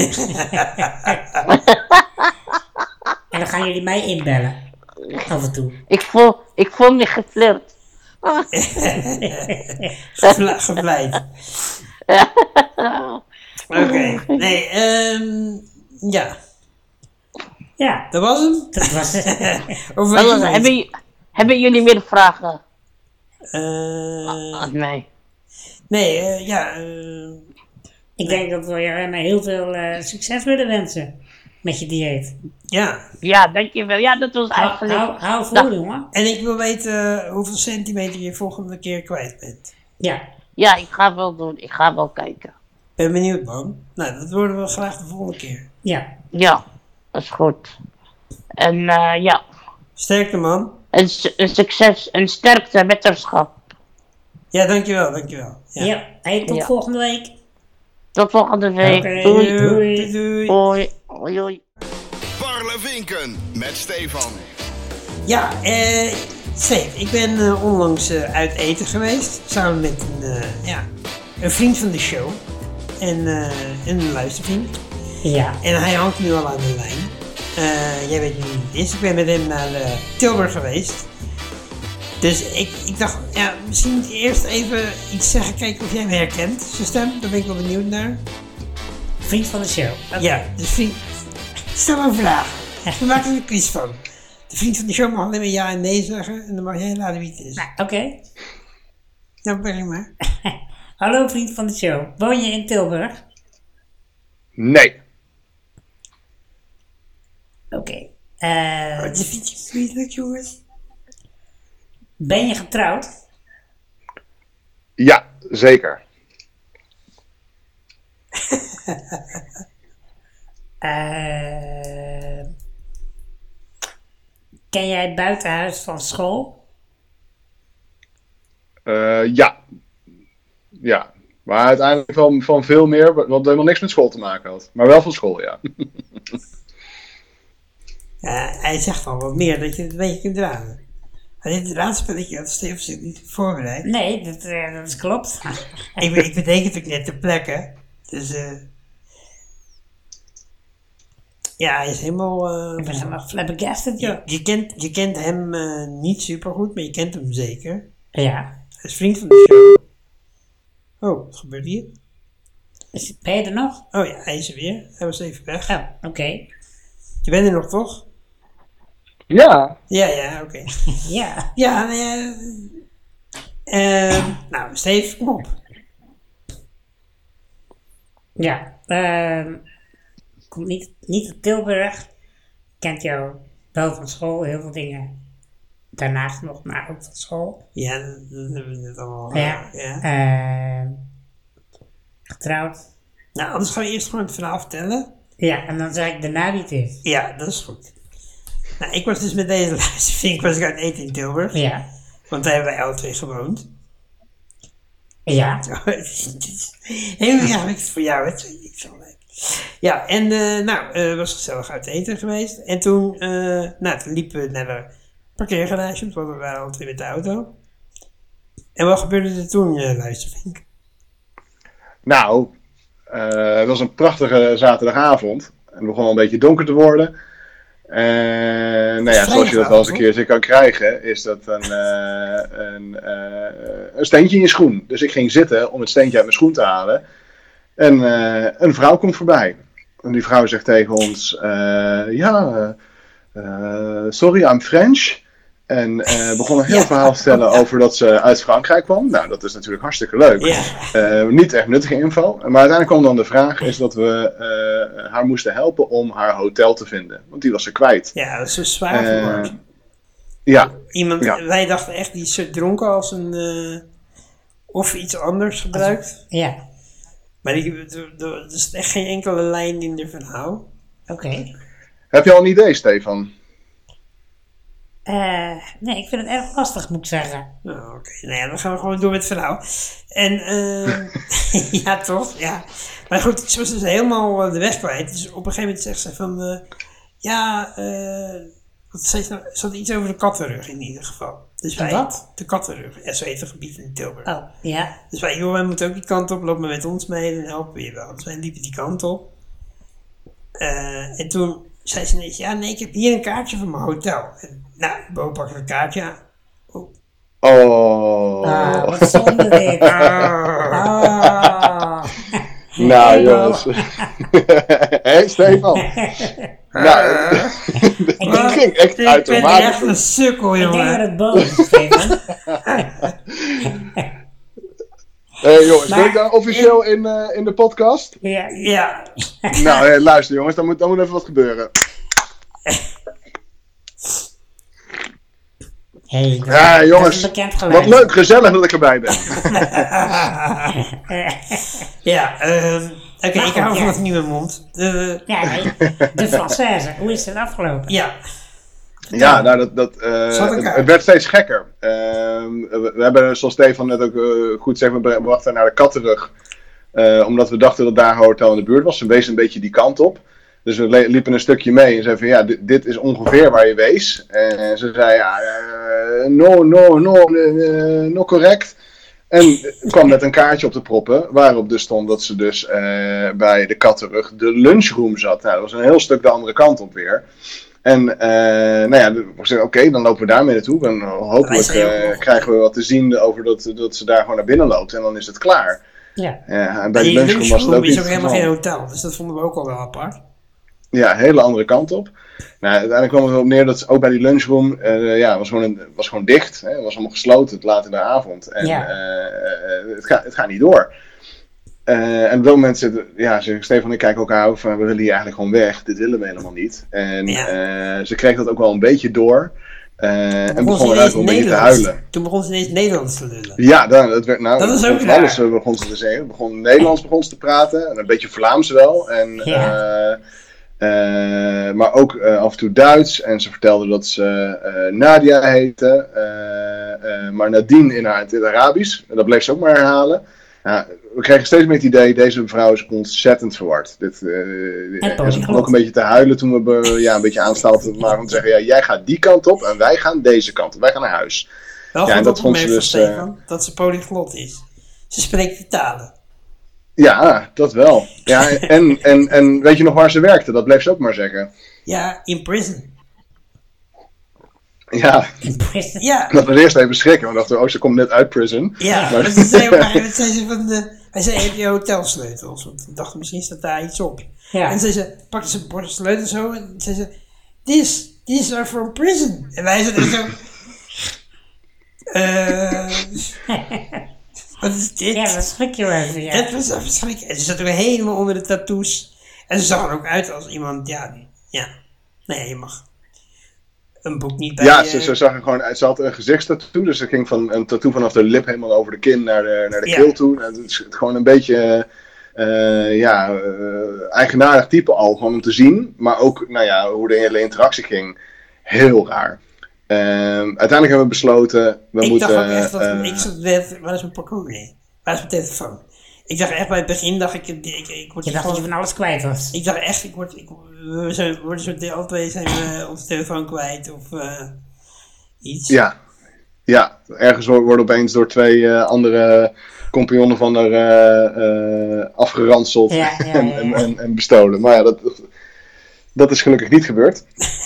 Speaker 2: En dan gaan jullie mij inbellen. Af en toe.
Speaker 5: Ik voel, ik voel me geflirt.
Speaker 1: Gevla- Gevleid. Oké, nee, ehm ja,
Speaker 2: Ja,
Speaker 1: dat was hem.
Speaker 2: dat was het.
Speaker 1: Of
Speaker 5: Dat
Speaker 1: weet
Speaker 5: was-
Speaker 1: je
Speaker 5: hebben,
Speaker 1: niet?
Speaker 5: j- hebben jullie meer vragen?
Speaker 1: Eh,
Speaker 5: Ah, nee.
Speaker 1: nee, eh, ja, eh,
Speaker 2: Ik denk dat we je Remma heel veel eh, succes willen wensen met je dieet.
Speaker 1: ja.
Speaker 5: Ja, dankjewel. Ja, dat was
Speaker 2: Hou,
Speaker 5: eigenlijk...
Speaker 2: hou, hou vol,
Speaker 5: Nou.
Speaker 2: jongen.
Speaker 1: En ik wil weten hoeveel centimeter je volgende keer kwijt bent.
Speaker 2: Ja,
Speaker 5: Ja, ik ga wel doen. Ik ga wel kijken.
Speaker 1: Ben benieuwd, man. Nou, dat worden we graag de volgende keer.
Speaker 2: ja.
Speaker 5: Ja, dat is goed. En eh, ja,
Speaker 1: Sterkte, man.
Speaker 5: een, su- een succes, een sterkte wetenschap.
Speaker 1: Ja, dankjewel, dankjewel.
Speaker 2: Ja.
Speaker 1: Ja.
Speaker 2: Hey, tot
Speaker 5: Ja.
Speaker 2: volgende week.
Speaker 5: Tot volgende week.
Speaker 2: Oké.
Speaker 5: Doei.
Speaker 2: Doei.
Speaker 1: Doei, doei.
Speaker 5: Hoi. Hoi, hoi.
Speaker 4: Parlevinken met Stefan.
Speaker 1: Ja, eh, Steve, ik ben eh, onlangs eh, uit eten geweest. Samen met een, eh, ja, een vriend van de show. En eh, een luistervriend.
Speaker 2: Ja.
Speaker 1: En hij hangt nu al aan de lijn. Eh, jij weet nu wie het is. Ik ben met hem naar eh, Tilburg geweest. Dus ik, ik dacht, ja, misschien moet je eerst even iets zeggen. Kijken of jij hem herkent. Zijn stem, daar ben ik wel benieuwd naar.
Speaker 2: Vriend van de show. Oké.
Speaker 1: Ja, dus vriend. Stel maar een vraag. We maken er een quiz van. De vriend van de show mag alleen maar ja en nee zeggen. En dan mag jij laten wie het is.
Speaker 2: Nou, oké.
Speaker 1: Nou, begin maar.
Speaker 2: Hallo vriend van de show. Woon je in Tilburg?
Speaker 6: Nee.
Speaker 2: Oké. Eh,
Speaker 1: Wat vind je vriendelijk, jongens?
Speaker 2: ben je getrouwd?
Speaker 6: Ja, zeker.
Speaker 2: Eh, ken jij het buitenhuis van school?
Speaker 6: Eh, ja. Ja. Maar uiteindelijk van, van veel meer, wat helemaal niks met school te maken had. Maar wel van school, ja.
Speaker 1: Ja, hij zegt al wat meer dat je het een beetje kunt raden. Maar dit raadspelletje had Steve zich niet voorbereid.
Speaker 2: Nee, dat, eh, dat is klopt.
Speaker 1: ik, be- ik bedenk het ook net ter plekke. Dus eh ja, hij is helemaal... eh,
Speaker 2: Ik ben helemaal flabbergasted, joh.
Speaker 1: je, kent, je kent hem eh, niet supergoed, maar je kent hem zeker.
Speaker 2: Ja.
Speaker 1: Hij is vriend van de show. Oh, wat gebeurt hier?
Speaker 2: Is- Ben je er nog?
Speaker 1: Oh ja, hij is er weer. Hij was even weg.
Speaker 2: Oh, oké.
Speaker 1: Je bent er nog, toch?
Speaker 6: Ja.
Speaker 1: Ja, ja, oké.
Speaker 2: Ja.
Speaker 1: Ja, nou ja. Ehm, nou, Steve, kom op.
Speaker 2: Ja. ehm komt niet, niet uit Tilburg. Kent jou wel van school, heel veel dingen. Daarnaast nog, maar ook van school.
Speaker 1: Ja, dat, dat hebben we net allemaal.
Speaker 2: Ja.
Speaker 1: eh, ja.
Speaker 2: Ehm, getrouwd.
Speaker 1: Nou, anders gaan we eerst gewoon het verhaal vertellen.
Speaker 2: Ja, en dan zeg ik daarna wie het is.
Speaker 1: Ja, dat is goed. Nou, ik was dus met deze luistervink was ik uit eten in Tilburg.
Speaker 2: Ja.
Speaker 1: Want daar hebben wij alle twee gewoond.
Speaker 2: Ja.
Speaker 1: Heel erg voor jou, het is niet zo leuk. Ja, en eh, nou, eh was gezellig uit eten geweest. En toen, eh, nou, toen liepen we naar de parkeergarage, want we waren alle twee met de auto. En wat gebeurde er toen, uh, luistervink?
Speaker 6: Nou, eh, het was een prachtige zaterdagavond. Het begon al een beetje donker te worden. En nou ja, zoals je dat wel eens een keertje kan krijgen, is dat een, eh, een, eh, een steentje in je schoen. Dus ik ging zitten om het steentje uit mijn schoen te halen. En eh, een vrouw komt voorbij. En die vrouw zegt tegen ons, eh, ja, eh, sorry, I'm French. En eh, begon een heel
Speaker 1: Ja.
Speaker 6: verhaal te vertellen over dat ze uit Frankrijk kwam. Nou, dat is natuurlijk hartstikke leuk.
Speaker 1: Ja.
Speaker 6: Eh, niet echt nuttige info. Maar uiteindelijk kwam dan de vraag is dat we eh, haar moesten helpen om haar hotel te vinden. Want die was ze kwijt.
Speaker 1: Ja, dat is zo zwaar
Speaker 6: Eh,
Speaker 1: geworden.
Speaker 6: ja,
Speaker 1: Iemand,
Speaker 6: ja.
Speaker 1: wij dachten echt, die is zo dronken als een, eh, of iets anders gebruikt.
Speaker 2: Ja.
Speaker 1: Maar die, er, er er is echt geen enkele lijn in de verhaal.
Speaker 2: Oké.
Speaker 6: heb je al een idee, Stefan?
Speaker 2: Eh, nee, ik vind het erg lastig, moet ik zeggen.
Speaker 1: Nou, oké. Nou ja, dan gaan we gewoon door met het verhaal. En, eh ja, toch? Ja. Maar goed, ze was dus helemaal eh, de weg kwijt. Dus op een gegeven moment zegt ze van, eh, ja, eh wat zei ze nou? Ze had iets over de kattenrug in ieder geval. Dus wij,
Speaker 2: wat?
Speaker 1: De kattenrug. Ja, zo heet het gebied in Tilburg.
Speaker 2: Oh, ja.
Speaker 1: Dus wij, joh, wij moeten ook die kant op, loop maar met ons mee, dan helpen we je wel. Dus wij liepen die kant op. Eh, en toen zei ze ineens, ja nee, ik heb hier een kaartje van mijn hotel. En, nou, Bo pakte een kaartje aan. Oh.
Speaker 6: Oh.
Speaker 2: Ah, wat zonde dit. Ah.
Speaker 6: Nou jongens. Hé Stefan. Nou, dat ging echt
Speaker 1: Ik
Speaker 6: uitermate
Speaker 1: ben echt een sukkel,
Speaker 2: Ik denk dat
Speaker 1: jongen.
Speaker 2: het boos is, Stefan.
Speaker 6: Hé hey, jongens,
Speaker 2: Maar-
Speaker 6: ben ik daar officieel in, uh, in de podcast?
Speaker 2: Ja,
Speaker 1: Ja,
Speaker 6: Nou, hey, luister jongens, dan moet, dan moet even wat gebeuren.
Speaker 2: hey, dat,
Speaker 6: Ja,
Speaker 2: dat is
Speaker 6: jongens,
Speaker 2: een bekend geluid.
Speaker 6: wat leuk, gezellig dat ik erbij ben.
Speaker 1: ja. ehm, Oké,
Speaker 2: Maar
Speaker 1: ik
Speaker 2: goed,
Speaker 1: hou van
Speaker 2: ja.
Speaker 1: het nieuwe mond. De,
Speaker 2: Ja, nee, de Française. Hoe is het afgelopen?
Speaker 1: ja.
Speaker 6: Ja, nou, dat, dat, uh,
Speaker 1: Zat
Speaker 6: het,
Speaker 1: elkaar.
Speaker 6: het werd steeds gekker. Ehm, we, we hebben, zoals Stefan net ook uh, goed zegt, we brachten haar naar de Kattenrug. Uh, omdat we dachten dat daar een hotel in de buurt was. Ze wees een beetje die kant op. Dus we le- liepen een stukje mee en zeiden van ja, dit, dit is ongeveer waar je wees. En ze zei ja, uh, no, no, no, uh, no correct. En kwam met een kaartje op te proppen, waarop dus stond dat ze dus uh, bij de Kattenrug de lunchroom zat. Nou, dat was een heel stuk de andere kant op weer. En uh, nou ja, we zeiden oké, dan lopen we daarmee naartoe. En hopelijk uh, krijgen we wat te zien over dat, dat ze daar gewoon naar binnen loopt. En dan is het klaar.
Speaker 2: Ja.
Speaker 6: Ja, en bij
Speaker 1: Die
Speaker 6: de lunchroom was het ook
Speaker 1: is
Speaker 6: niet
Speaker 1: ook
Speaker 6: het
Speaker 1: helemaal
Speaker 6: geval.
Speaker 1: geen hotel, dus dat vonden we ook al wel apart.
Speaker 6: Ja, een hele andere kant op. Nou, uiteindelijk kwam het erop neer dat ook bij die lunchroom, uh, ja, was gewoon, een, was gewoon dicht. Hè? Het was allemaal gesloten, het laat in de avond. En
Speaker 2: Ja.
Speaker 6: uh, het, gaat, het gaat niet door. Uh, en op dat moment zitten, ja, Stefan en ik kijken elkaar over, we willen hier eigenlijk gewoon weg. Dit willen we helemaal niet. En
Speaker 1: Ja.
Speaker 6: uh, ze kreeg dat ook wel een beetje door. Uh, en
Speaker 1: Toen
Speaker 6: begon
Speaker 1: ze
Speaker 6: eruit
Speaker 1: ineens
Speaker 6: wel een beetje te
Speaker 1: Nederlands-
Speaker 6: huilen.
Speaker 1: Toen begon ze ineens Nederlands te lullen.
Speaker 6: Ja, dan, het werd, nou,
Speaker 1: Dat is
Speaker 6: het
Speaker 1: ook
Speaker 6: begon
Speaker 1: raar.
Speaker 6: alles uh, begon ze te zeggen. Het begon Nederlands begon ze te praten. En een beetje Vlaams wel. En,
Speaker 2: Ja.
Speaker 6: uh, uh, maar ook uh, af en toe Duits. En ze vertelde dat ze uh, Nadia heette. Uh, uh, maar Nadine in, haar, in het Arabisch. En dat bleef ze ook maar herhalen. Ja, we kregen steeds meer het idee, deze mevrouw is ontzettend verward. Dit, uh,
Speaker 2: En
Speaker 6: en ze begon ook een beetje te huilen toen we be, ja, een beetje aanstelden. Maar om te zeggen, ja, jij gaat die kant op en wij gaan deze kant op. Wij gaan naar huis.
Speaker 1: Wel
Speaker 6: Ja, en
Speaker 1: goed
Speaker 6: dat vond ze
Speaker 1: opgemerkt van
Speaker 6: dus, uh,
Speaker 1: Stefan, dat ze polyglot is. Ze spreekt de talen.
Speaker 6: Ja, dat wel. Ja, en, en, en weet je nog waar ze werkte? Dat bleef ze ook maar zeggen.
Speaker 1: Ja, in prison.
Speaker 6: Ja,
Speaker 1: Ja,
Speaker 6: dat we eerst even schrikken. We dachten, oh, ze komt net uit prison.
Speaker 1: ja.
Speaker 6: Maar-
Speaker 1: Maar ze zei op een gegeven moment, zei ze van de, hij zei, heb je hotelsleutels? Want we dachten, misschien staat daar iets op.
Speaker 2: Ja.
Speaker 1: En zei ze, pakte ze een bord sleutels zo en zei ze, this, these are from prison. En wij zeiden zo, eh, wat is dit?
Speaker 2: Ja, dat schrik je wel even, ja.
Speaker 1: Het was echt verschrikkelijk. En ze zat ook helemaal onder de tattoos. En ze zag er ook uit als iemand, ja, die- ja. Nee, je mag een boek niet bij
Speaker 6: Ja,
Speaker 1: je-
Speaker 6: ze, ze zag er gewoon uit. Ze had een gezichtstattoo. Dus ze ging van een tattoo vanaf de lip helemaal over de kin naar de, naar de
Speaker 1: Ja.
Speaker 6: keel toe. En het is gewoon een beetje eh, ja, eh, eigenaardig type al. Gewoon om te zien. Maar ook nou ja, hoe de hele interactie ging. Heel raar. Ehm, uiteindelijk hebben we besloten. We
Speaker 1: ik
Speaker 6: moeten.
Speaker 1: dacht ook echt dat,
Speaker 6: eh,
Speaker 1: ik zat net, waar is mijn portemonnee? Waar is mijn telefoon? Ik dacht echt bij het begin, dacht ik, ik, ik, ik word
Speaker 2: Je dacht dat je
Speaker 1: gewoon,
Speaker 2: van alles kwijt was.
Speaker 1: ik dacht echt, ik word, ik, we zijn, worden zo, de- alle twee zijn we onze telefoon kwijt of uh, iets.
Speaker 6: Ja, ja, ergens wo- worden opeens door twee eh, andere compagnonnen van haar eh, eh, afgeranseld
Speaker 2: Ja, ja, ja,
Speaker 6: en,
Speaker 2: ja.
Speaker 6: en, en, en bestolen. Maar ja, dat, dat is gelukkig niet gebeurd.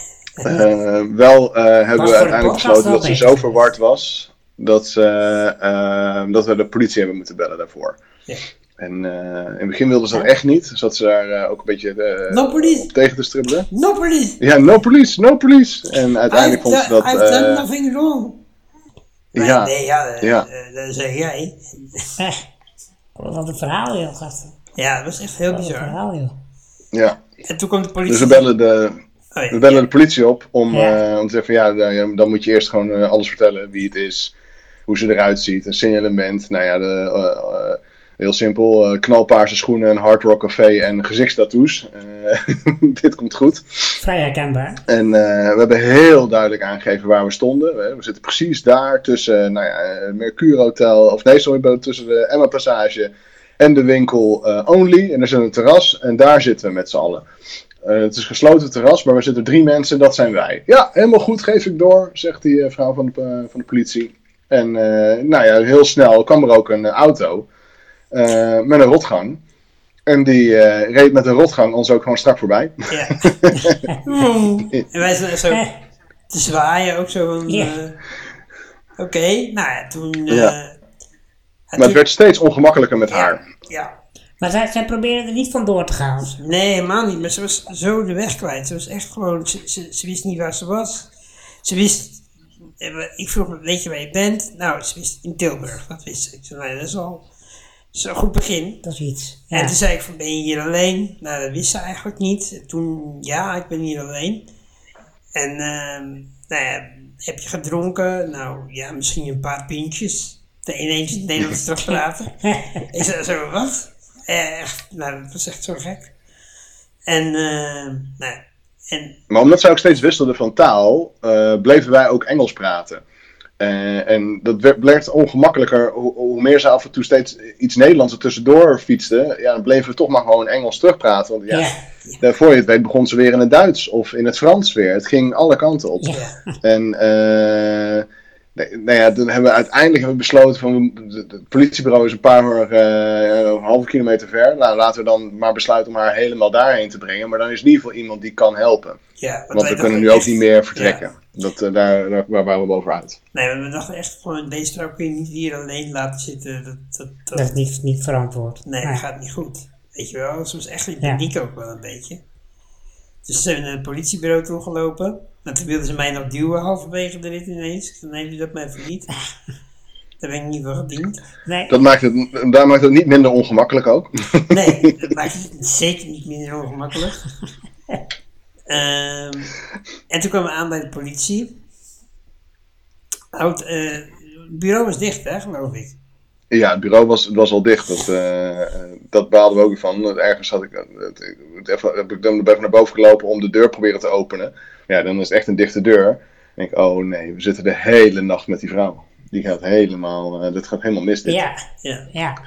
Speaker 6: Eh, wel eh, hebben
Speaker 2: voor
Speaker 6: we
Speaker 2: de
Speaker 6: uiteindelijk
Speaker 2: podcast
Speaker 6: besloten
Speaker 2: wel
Speaker 6: dat ze
Speaker 2: beter.
Speaker 6: zo verward was dat, ze, eh, dat we de politie hebben moeten bellen daarvoor.
Speaker 1: Ja.
Speaker 6: En eh, in het begin wilden ze dat echt niet. Zat ze daar eh, ook een beetje eh,
Speaker 1: No police.
Speaker 6: op tegen te stribbelen.
Speaker 1: No police!
Speaker 6: Ja, no police, no police. En uiteindelijk
Speaker 1: I've
Speaker 6: vond ze
Speaker 1: done-
Speaker 6: dat...
Speaker 1: I've done
Speaker 6: eh,
Speaker 1: nothing wrong. Nee,
Speaker 6: ja,
Speaker 1: nee, ja, eh,
Speaker 6: ja.
Speaker 1: eh, dat zeg jij.
Speaker 2: Eh, Wat een verhaal, joh, gasten.
Speaker 1: Ja, dat was echt heel
Speaker 2: Wat een
Speaker 1: bizar.
Speaker 2: verhaal, joh.
Speaker 6: ja.
Speaker 1: En toen kwam de politie.
Speaker 6: Dus we bellen de,
Speaker 1: Oh, ja.
Speaker 6: we bellen de politie op om,
Speaker 2: Ja.
Speaker 6: eh, om te zeggen van ja, dan- dan moet je eerst gewoon eh, alles vertellen. Wie het is, hoe ze eruit ziet, een signalement. Nou ja, de, eh, eh, heel simpel. eh, knalpaarse schoenen, een Hard Rock Café en gezichtstattoos. Eh, dit komt goed.
Speaker 2: Vrij herkenbaar.
Speaker 6: En eh, we hebben heel duidelijk aangegeven waar we stonden. We, we zitten precies daar tussen nou ja, eh, Mercure Hotel, of nee, sorry, tussen de Emma Passage en de winkel eh, Only. En er zit een terras en daar zitten we met z'n allen. Uh, het is een gesloten terras, maar we zitten drie mensen, dat zijn wij. Ja, helemaal goed, geef ik door, zegt die uh, vrouw van de, uh, van de politie. En uh, nou ja, heel snel kwam er ook een uh, auto uh, met een rotgang. En die uh, reed met een rotgang ons ook gewoon strak voorbij.
Speaker 1: Ja. en wij zijn zo te zwaaien, ook zo van...
Speaker 2: Ja.
Speaker 1: Uh, Oké, okay, nou ja, toen... Uh,
Speaker 6: ja. Maar het werd steeds ongemakkelijker met
Speaker 1: ja,
Speaker 6: haar.
Speaker 1: Ja.
Speaker 2: Maar zij, zij probeerde er niet vandoor te gaan. Zo.
Speaker 1: Nee, helemaal niet. Maar ze was zo de weg kwijt. Ze was echt gewoon... Ze, ze, ze wist niet waar ze was. Ze wist... Ik vroeg me, weet je waar je bent? Nou, ze wist in Tilburg. Dat wist ze. Ik zei, nou, dat is al... Dat is een goed begin.
Speaker 2: Dat is iets. Ja.
Speaker 1: En toen zei ik van, ben je hier alleen? Nou, dat wist ze eigenlijk niet. Toen, ja, ik ben hier alleen. En, uh, nou ja, heb je gedronken? Nou, ja, misschien een paar pintjes. De ineens in het Nederlands terug praten. Ik zei zo, wat? Echt, nou, dat was echt zo gek. En, uh, nou, en...
Speaker 6: Maar omdat zij ook steeds wisselden van taal, uh, bleven wij ook Engels praten. Uh, en dat werd, bleef ongemakkelijker hoe, hoe meer ze af en toe steeds iets Nederlands er tussendoor fietsten. Ja, dan bleven we toch maar gewoon Engels terugpraten. Want ja, ja. voor je het weet begon ze weer in het Duits of in het Frans weer. Het ging alle kanten op.
Speaker 2: Ja.
Speaker 6: En uh, nou ja, toen hebben we uiteindelijk hebben we besloten van het politiebureau is een paar uh, een halve kilometer ver. Nou, laten we dan maar besluiten om haar helemaal daarheen te brengen. Maar dan is in ieder geval iemand die kan helpen.
Speaker 1: Ja, want
Speaker 6: want we kunnen nu
Speaker 1: echt,
Speaker 6: ook niet meer vertrekken.
Speaker 1: Ja.
Speaker 6: Dat, uh, daar, daar, daar waren we bovenuit.
Speaker 1: Nee, we dachten echt gewoon, deze vrouw kun je niet hier alleen laten zitten. Dat, dat, dat,
Speaker 2: dat is niet, niet verantwoord.
Speaker 1: Nee,
Speaker 2: nee,
Speaker 1: dat gaat niet goed. Weet je wel, ze was echt in paniek ja. ook wel een beetje. Dus ze zijn naar het politiebureau toegelopen. En toen wilden ze mij nog duwen halverwege de rit ineens. Ik zei, nee, doe dat maar even niet. Daar ben ik niet voor gediend.
Speaker 2: Nee.
Speaker 6: Dat maakt het, daar maakt het niet minder ongemakkelijk ook.
Speaker 1: Nee, dat maakt het zeker niet minder ongemakkelijk. um, en toen kwamen we aan bij de politie. Oud, uh, het bureau was dicht, hè, geloof ik.
Speaker 6: Ja, het bureau was, was al dicht. Dat, uh, dat baalden we ook van. Ergens had ik, uh, even, heb ik dan even naar boven gelopen om de deur proberen te openen. Ja, dan is het echt een dichte deur. Dan denk ik, oh nee, we zitten de hele nacht met die vrouw. Die gaat helemaal, uh, dit gaat helemaal mis dit.
Speaker 2: Ja, ja, ja.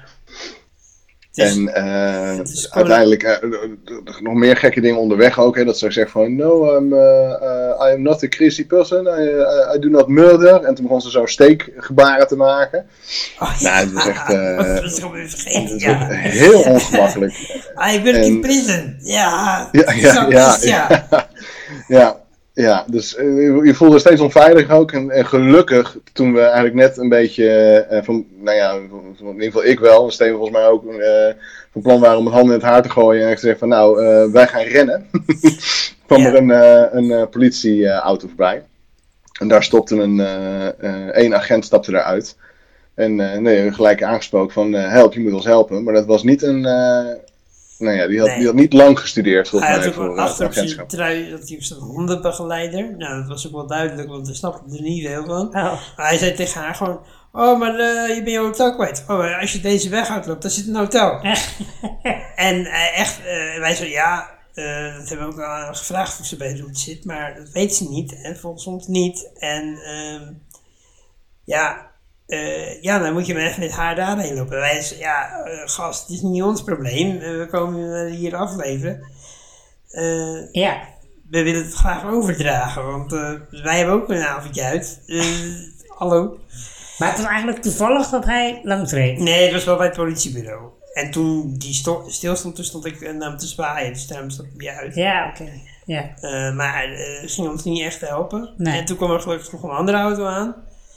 Speaker 6: En uh, uiteindelijk uh, nog meer gekke dingen onderweg ook. Hè, dat ze zegt van, no, I'm, uh, uh, I am not a crazy person. I, uh, I do not murder. En toen begon ze zo steekgebaren te maken.
Speaker 1: Oh, ja.
Speaker 6: Nou, het was echt uh,
Speaker 1: dat is gewoon weer vergeten, ja.
Speaker 6: heel ongemakkelijk.
Speaker 1: I work in prison. Ja,
Speaker 6: ja, ja, ja, ja. ja, ja. Ja, dus uh, je voelde steeds onveilig ook. En, en gelukkig, toen we eigenlijk net een beetje, uh, van, nou ja, in ieder geval ik wel, en Steven volgens mij ook, uh, van plan waren om het handen in het haar te gooien. En gezegd van, nou, uh, wij gaan rennen. kwam ja. er een, uh, een uh, politieauto voorbij. En daar stopte een, uh, uh, één agent stapte eruit. En uh, nee, gelijk aangesproken van, uh, help, je moet ons helpen. Maar dat was niet een... Uh, Nou ja, die had, nee. die had niet lang gestudeerd volgens
Speaker 1: hij
Speaker 6: mij.
Speaker 1: Hij had ook wel achter op zijn trui dat hij was een hondenbegeleider. Nou, dat was ook wel duidelijk, want we snapten er niet veel van. Oh. Maar hij zei tegen haar gewoon, oh, maar uh, je bent je hotel kwijt. Oh, als je deze weg uitloopt, dan zit een hotel. en uh, echt, uh, wij zo, ja, uh, dat hebben we ook al gevraagd of ze bij de route zit, maar dat weet ze niet. En volgens ons niet. En uh, ja... Uh, ja, dan moet je maar echt met haar daarheen lopen. Wij zeggen, ja, uh, gast, het is niet ons probleem. Uh, we komen hier afleveren. Uh,
Speaker 2: ja.
Speaker 1: We willen het graag overdragen, want uh, wij hebben ook een avondje uit. Uh, hallo.
Speaker 2: Maar het was eigenlijk toevallig dat hij langs reed?
Speaker 1: Nee, het was wel bij het politiebureau. En toen die sto- stilstond, toen stond ik uh, naar hem te zwaaien. Dus daarom stond hij uit.
Speaker 2: Ja, oké. Okay. Ja.
Speaker 1: Uh, maar het uh, ging ons niet echt helpen.
Speaker 2: Nee.
Speaker 1: En toen kwam er gelukkig nog een andere auto aan.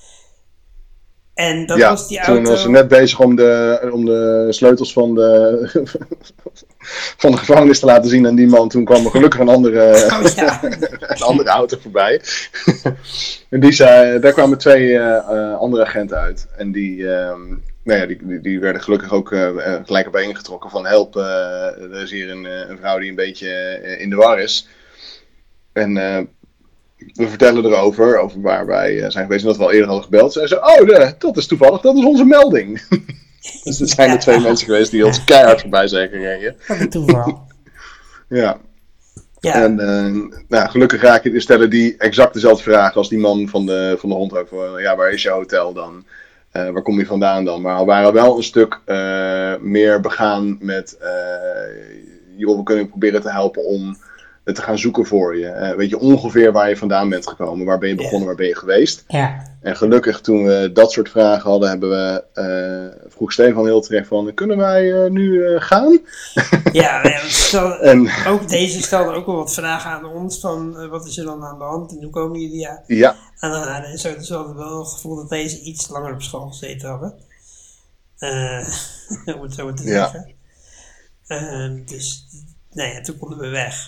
Speaker 1: En dat
Speaker 6: ja,
Speaker 1: was die auto...
Speaker 6: toen was ze net bezig om de, om de sleutels van de, van de gevangenis te laten zien aan die man. Toen kwam er gelukkig een andere,
Speaker 1: oh, ja.
Speaker 6: een andere auto voorbij. en die zei, daar kwamen twee uh, andere agenten uit. En die, uh, nou ja, die, die, die werden gelukkig ook uh, gelijk op één getrokken van help. Uh, er is hier een, een vrouw die een beetje uh, in de war is. En... Uh, we vertellen erover, over waar wij uh, zijn geweest en dat we al eerder hadden gebeld. Ze zei, oh, de, dat is toevallig, dat is onze melding. dus het zijn ja. de twee mensen geweest die ons keihard voorbij zijn gereden.
Speaker 2: Wat een toeval.
Speaker 6: ja.
Speaker 1: ja.
Speaker 6: En uh, nou, gelukkig raak je, stellen die exact dezelfde vraag als die man van de, van de hond ook. Voor, ja, waar is je hotel dan? Uh, waar kom je vandaan dan? Maar we waren wel een stuk uh, meer begaan met, uh, joh, we kunnen proberen te helpen om... te gaan zoeken voor je. Uh, weet je ongeveer waar je vandaan bent gekomen. Waar ben je begonnen, yeah. waar ben je geweest.
Speaker 2: Ja.
Speaker 6: En gelukkig toen we dat soort vragen hadden, hebben we, uh, vroeg Stefan heel terecht van, kunnen wij uh, nu uh, gaan?
Speaker 1: ja, ja stel,
Speaker 6: en,
Speaker 1: ook deze stelde ook wel wat vragen aan ons van, uh, wat is er dan aan de hand en hoe komen jullie ja,
Speaker 6: ja.
Speaker 1: aan de haren en zo. Dus we hadden wel het gevoel dat deze iets langer op school gezeten hadden. Uh, om het zo maar te zeggen. Uh, dus, nou ja, toen konden we weg.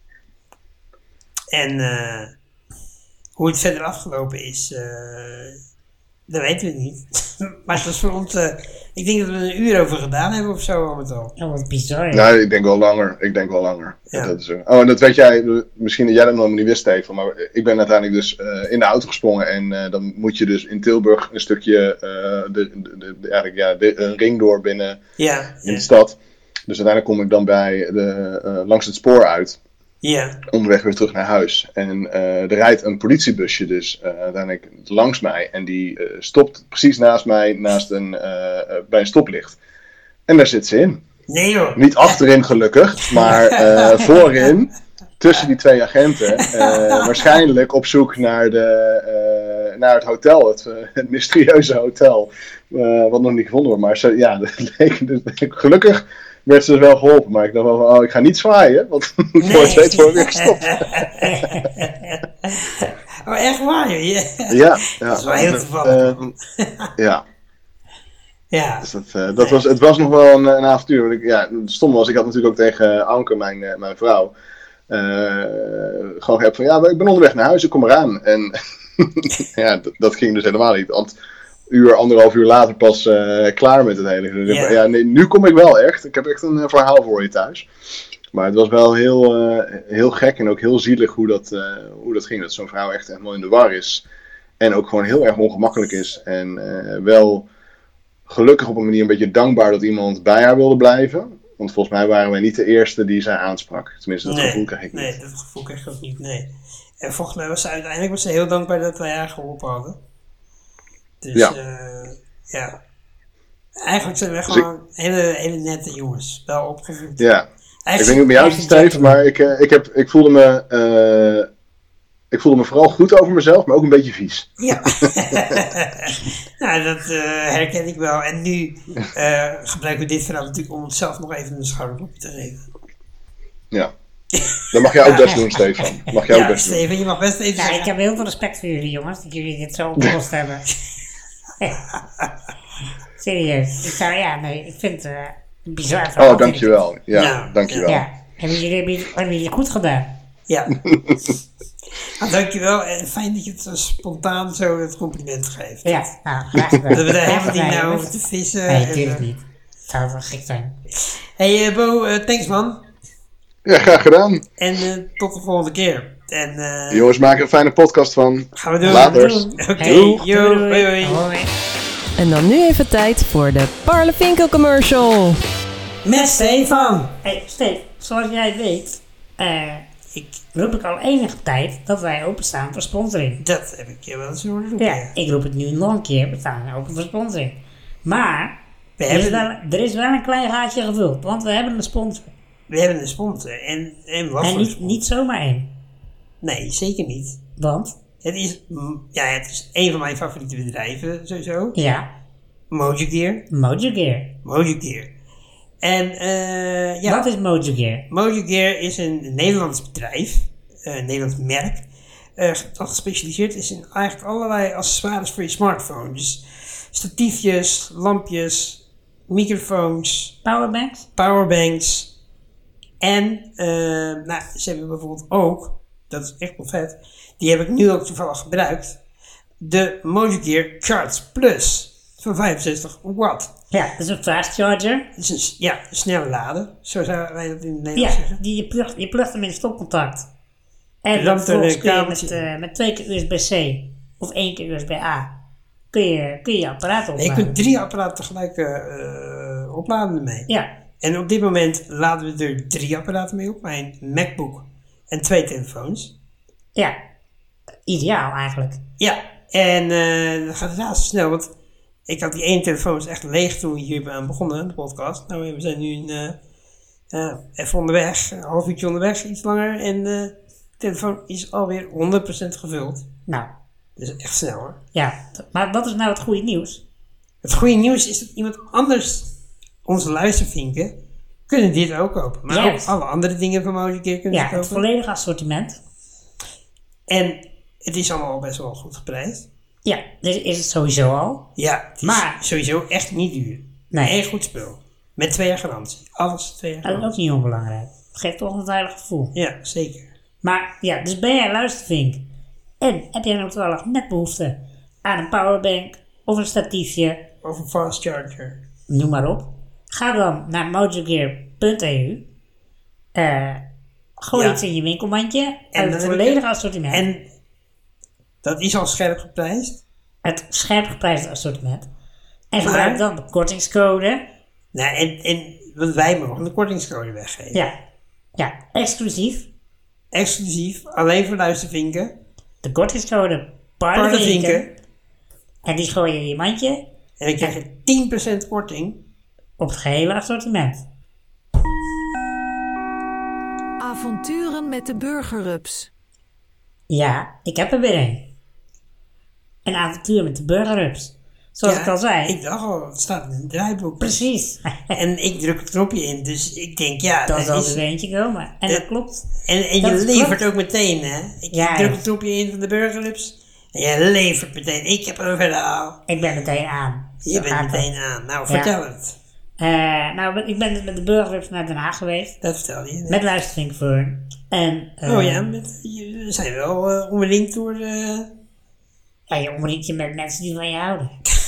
Speaker 1: En uh, hoe het verder afgelopen is, uh, dat weten we niet. Maar het was voor ons, uh, ik denk dat we er een uur over gedaan hebben of zo al met al.
Speaker 2: Oh, wat bizar.
Speaker 6: Nou, ik denk wel langer. Ik denk wel langer.
Speaker 1: Ja.
Speaker 6: Dat is, uh, oh, en dat weet jij, misschien dat jij dat nog niet wist, Steven, maar ik ben uiteindelijk dus uh, in de auto gesprongen en uh, dan moet je dus in Tilburg een stukje, uh, de, de, de, eigenlijk, ja, de, een ring door binnen
Speaker 1: Ja,
Speaker 6: in
Speaker 1: ja.
Speaker 6: de stad. Dus uiteindelijk kom ik dan bij de, uh, langs het spoor uit.
Speaker 1: Ja,
Speaker 6: Onderweg weer terug naar huis. En uh, er rijdt een politiebusje dus uh, uiteindelijk langs mij. En die uh, stopt precies naast mij naast een, uh, uh, bij een stoplicht. En daar zit ze in.
Speaker 1: nee joh.
Speaker 6: Niet achterin gelukkig, maar uh, voorin. Tussen die twee agenten. Uh, waarschijnlijk op zoek naar, de, uh, naar het hotel. Het, uh, het mysterieuze hotel. Uh, wat nog niet gevonden wordt. Maar ze, ja, dat leek, dus, gelukkig werd ze dus wel geholpen. Maar ik dacht wel van, oh, ik ga niet zwaaien. Want voor het weet word ik weer gestopt.
Speaker 1: Oh, echt waar joh? Ja.
Speaker 6: Ja, ja.
Speaker 1: Dat is wel heel toevallig.
Speaker 6: Uh, ja.
Speaker 1: Ja.
Speaker 6: Dus dat, uh, dat was, het was nog wel een, een avontuur. Want ik, ja, het stom was, ik had natuurlijk ook tegen Anke, mijn, uh, mijn vrouw, uh, gewoon gehad van, ja, ik ben onderweg naar huis, ik kom eraan. En ja, d- dat ging dus helemaal niet. Want uur, anderhalf uur later pas uh, klaar met het hele. Dus
Speaker 1: Ja.
Speaker 6: ja, nee, nu kom ik wel echt. Ik heb echt een uh, verhaal voor je thuis. Maar het was wel heel, uh, heel gek en ook heel zielig hoe dat, uh, hoe dat ging. Dat zo'n vrouw echt helemaal in de war is. En ook gewoon heel erg ongemakkelijk is. En uh, wel gelukkig op een manier een beetje dankbaar dat iemand bij haar wilde blijven. Want volgens mij waren wij niet de eerste die zij aansprak. Tenminste, dat
Speaker 1: nee,
Speaker 6: gevoel kreeg ik niet.
Speaker 1: Nee, dat gevoel kreeg ik ook niet, nee. En volgens mij was ze uiteindelijk was ze heel dankbaar dat wij haar geholpen hadden. Dus
Speaker 6: Ja.
Speaker 1: uh, ja. Eigenlijk zijn we
Speaker 6: Dus
Speaker 1: gewoon hele, hele nette jongens. Wel opgevoed.
Speaker 6: Ja.
Speaker 1: Eigenlijk,
Speaker 6: Ik weet niet hoe het met jou zit, Steven, maar ik, uh, ik, heb, ik, voelde me, uh, ik voelde me vooral goed over mezelf, maar ook een beetje vies.
Speaker 1: Ja. Nou, dat uh, herken ik wel. En nu uh, gebruiken we dit verhaal natuurlijk om onszelf nog even een schouderklopje te geven.
Speaker 6: Ja. Dat mag jij ook best doen, Stefan. Mag jij ook
Speaker 1: Ja,
Speaker 6: best doen.
Speaker 1: Steven, je mag best even
Speaker 2: Nou, ik
Speaker 1: zeggen.
Speaker 2: heb heel veel respect voor jullie jongens, dat jullie dit zo opgelost hebben. Serieus. Ik zou, ja, nee, ik vind het uh, bizar. verhaal.
Speaker 6: Oh, dankjewel. Ja,
Speaker 1: Ja,
Speaker 6: dankjewel.
Speaker 2: Ja, hebben jullie, hebben jullie, hebben jullie goed gedaan.
Speaker 1: Ja. Nou, dankjewel. En fijn dat je het zo spontaan zo het compliment geeft.
Speaker 2: Ja, nou, graag gedaan.
Speaker 1: Dat we daar
Speaker 2: Graag
Speaker 1: helemaal niet
Speaker 2: gedaan,
Speaker 1: naar
Speaker 2: jongens.
Speaker 1: hoeven te vissen.
Speaker 2: Nee,
Speaker 1: en,
Speaker 2: natuurlijk
Speaker 1: uh,
Speaker 2: niet. Zou wel gek zijn.
Speaker 1: Hey uh, Bo, uh, thanks man.
Speaker 6: Ja, graag gedaan.
Speaker 1: En uh, tot de volgende keer. En uh,
Speaker 6: Jongens, maak er een fijne podcast van.
Speaker 1: gaan we doen.
Speaker 6: Later.
Speaker 1: Oké,
Speaker 2: Hey,
Speaker 1: yo,
Speaker 2: doei,
Speaker 1: hoi hoi.
Speaker 2: hoi.
Speaker 3: En dan nu even tijd voor de Parlevinkel commercial.
Speaker 1: Met Stefan.
Speaker 2: Hey, Steve, zoals jij weet, uh,
Speaker 1: Ik,
Speaker 2: roep ik al enige tijd dat wij openstaan voor sponsoring.
Speaker 1: dat heb ik je wel eens horen roepen.
Speaker 2: Ja, ik roep het nu nog een keer, we staan open voor sponsoring. Maar,
Speaker 1: We
Speaker 2: er is,
Speaker 1: hebben,
Speaker 2: wel, er is wel een klein gaatje gevuld, want we hebben een sponsor.
Speaker 1: we hebben een sponsor. En, en wat
Speaker 2: En
Speaker 1: voor
Speaker 2: niet,
Speaker 1: sponsor?
Speaker 2: niet zomaar één.
Speaker 1: Nee, zeker niet.
Speaker 2: Want,
Speaker 1: Het is, mm, ja, het is een van mijn favoriete bedrijven, sowieso.
Speaker 2: ja,
Speaker 1: Mojo Gear.
Speaker 2: Mojo Gear.
Speaker 1: Mojo Gear. En uh, ja,
Speaker 2: Wat is Mojo Gear?
Speaker 1: Mojo Gear is een Nederlands bedrijf, uh, een Nederlands merk, uh, dat gespecialiseerd is in eigenlijk allerlei accessoires voor je smartphone. Dus statiefjes, lampjes, microfoons,
Speaker 2: Powerbanks?
Speaker 1: powerbanks. En uh, nou, ze hebben bijvoorbeeld ook, dat is echt wel vet, die heb ik nu ook toevallig gebruikt, de Mojo Gear Charge Plus van vijfenzestig watt.
Speaker 2: Ja, dat is een fast charger.
Speaker 1: Dat is een, ja, een snelle lader, zo zouden wij dat in het Nederlands
Speaker 2: Ja,
Speaker 1: zeggen.
Speaker 2: die je plugt, je plugt hem in stopcontact. En
Speaker 1: Dan
Speaker 2: dan vervolgens
Speaker 1: een
Speaker 2: kun je met,
Speaker 1: kabeltje.
Speaker 2: uh, met twee keer U S B C of één keer U S B A kun je kun je, je apparaat
Speaker 1: Nee, je
Speaker 2: opladen.
Speaker 1: kunt drie apparaten tegelijk uh, opladen ermee.
Speaker 2: Ja,
Speaker 1: En op dit moment laden we er drie apparaten mee op. Mijn MacBook en twee telefoons.
Speaker 2: ja. Ideaal eigenlijk.
Speaker 1: Ja, en uh, dan gaat het raast snel. Want ik had die ene telefoon is echt leeg toen we hier aan begonnen, de podcast. Nou, we zijn nu een, uh, uh, even onderweg, een half uurtje onderweg, iets langer. En uh, de telefoon is alweer honderd procent gevuld.
Speaker 2: Nou,
Speaker 1: Dus echt snel hoor.
Speaker 2: ja. Maar wat is nou het goede nieuws?
Speaker 1: Het goede nieuws is dat iemand anders, onze luistervinken, kunnen dit ook kopen. Maar
Speaker 2: Juist.
Speaker 1: ook alle andere dingen van Mojo Gear kunnen
Speaker 2: Ja,
Speaker 1: ze
Speaker 2: het
Speaker 1: kopen.
Speaker 2: volledige assortiment.
Speaker 1: En het is allemaal best wel goed geprijsd.
Speaker 2: Ja, dit is het sowieso al.
Speaker 1: Ja, het is
Speaker 2: Maar-
Speaker 1: sowieso echt niet duur.
Speaker 2: Nee.
Speaker 1: Echt goed spul. Met twee jaar garantie. Alles twee jaar
Speaker 2: Dat is
Speaker 1: garantie.
Speaker 2: ook niet onbelangrijk. Het geeft toch een veilig gevoel.
Speaker 1: Ja, zeker.
Speaker 2: Maar ja, dus ben jij luistervink. En heb jij nou toevallig net behoefte aan een powerbank of een statiefje,
Speaker 1: Of een fast charger.
Speaker 2: noem maar op. Ga dan naar mojogear punt e u. Eh gooi
Speaker 1: Ja.
Speaker 2: iets in je winkelmandje. En
Speaker 1: dan
Speaker 2: het
Speaker 1: heb ik-
Speaker 2: volledige assortiment.
Speaker 1: En dat is al scherp geprijsd.
Speaker 2: het scherp geprijsde assortiment. En gebruik dan de kortingscode.
Speaker 1: Nou, en, en want wij mogen de kortingscode weggeven.
Speaker 2: Ja, ja, exclusief.
Speaker 1: Exclusief, alleen voor luistervinken.
Speaker 2: De kortingscode
Speaker 1: Parlevinken.
Speaker 2: Parlevinken. En die gooi je in je mandje
Speaker 1: En dan krijg je tien procent korting.
Speaker 2: op het gehele assortiment.
Speaker 3: Avonturen met de burgerrups.
Speaker 2: Ja, ik heb er weer een. Een avontuur met de burgerrups. Zoals
Speaker 1: Ja,
Speaker 2: ik al zei.
Speaker 1: Ik dacht al, het staat in het draaiboek.
Speaker 2: Precies.
Speaker 1: En ik druk het knopje in, dus ik denk, ja,
Speaker 2: Dan
Speaker 1: dat
Speaker 2: zal
Speaker 1: is...
Speaker 2: er weer eentje komen. En
Speaker 1: dat-
Speaker 2: dat klopt.
Speaker 1: En, en
Speaker 2: dat
Speaker 1: je
Speaker 2: is
Speaker 1: levert
Speaker 2: klopt.
Speaker 1: ook meteen, hè? Ik
Speaker 2: Ja,
Speaker 1: druk
Speaker 2: ja.
Speaker 1: het knopje in van de burgerrups. En je levert meteen. Ik heb een verhaal.
Speaker 2: Ik ben meteen aan.
Speaker 1: Je
Speaker 2: Zo
Speaker 1: bent
Speaker 2: gaat
Speaker 1: meteen
Speaker 2: het.
Speaker 1: aan. Nou,
Speaker 2: Ja.
Speaker 1: vertel het.
Speaker 2: Eh, nou, ik ben dus met de burgerrups naar Den Haag geweest.
Speaker 1: Dat vertel je.
Speaker 2: Met luistervink voor. En, eh,
Speaker 1: oh ja, met, je- we zijn wel uh, omringd door... Uh,
Speaker 2: Ja, je omringt je met mensen die van je houden.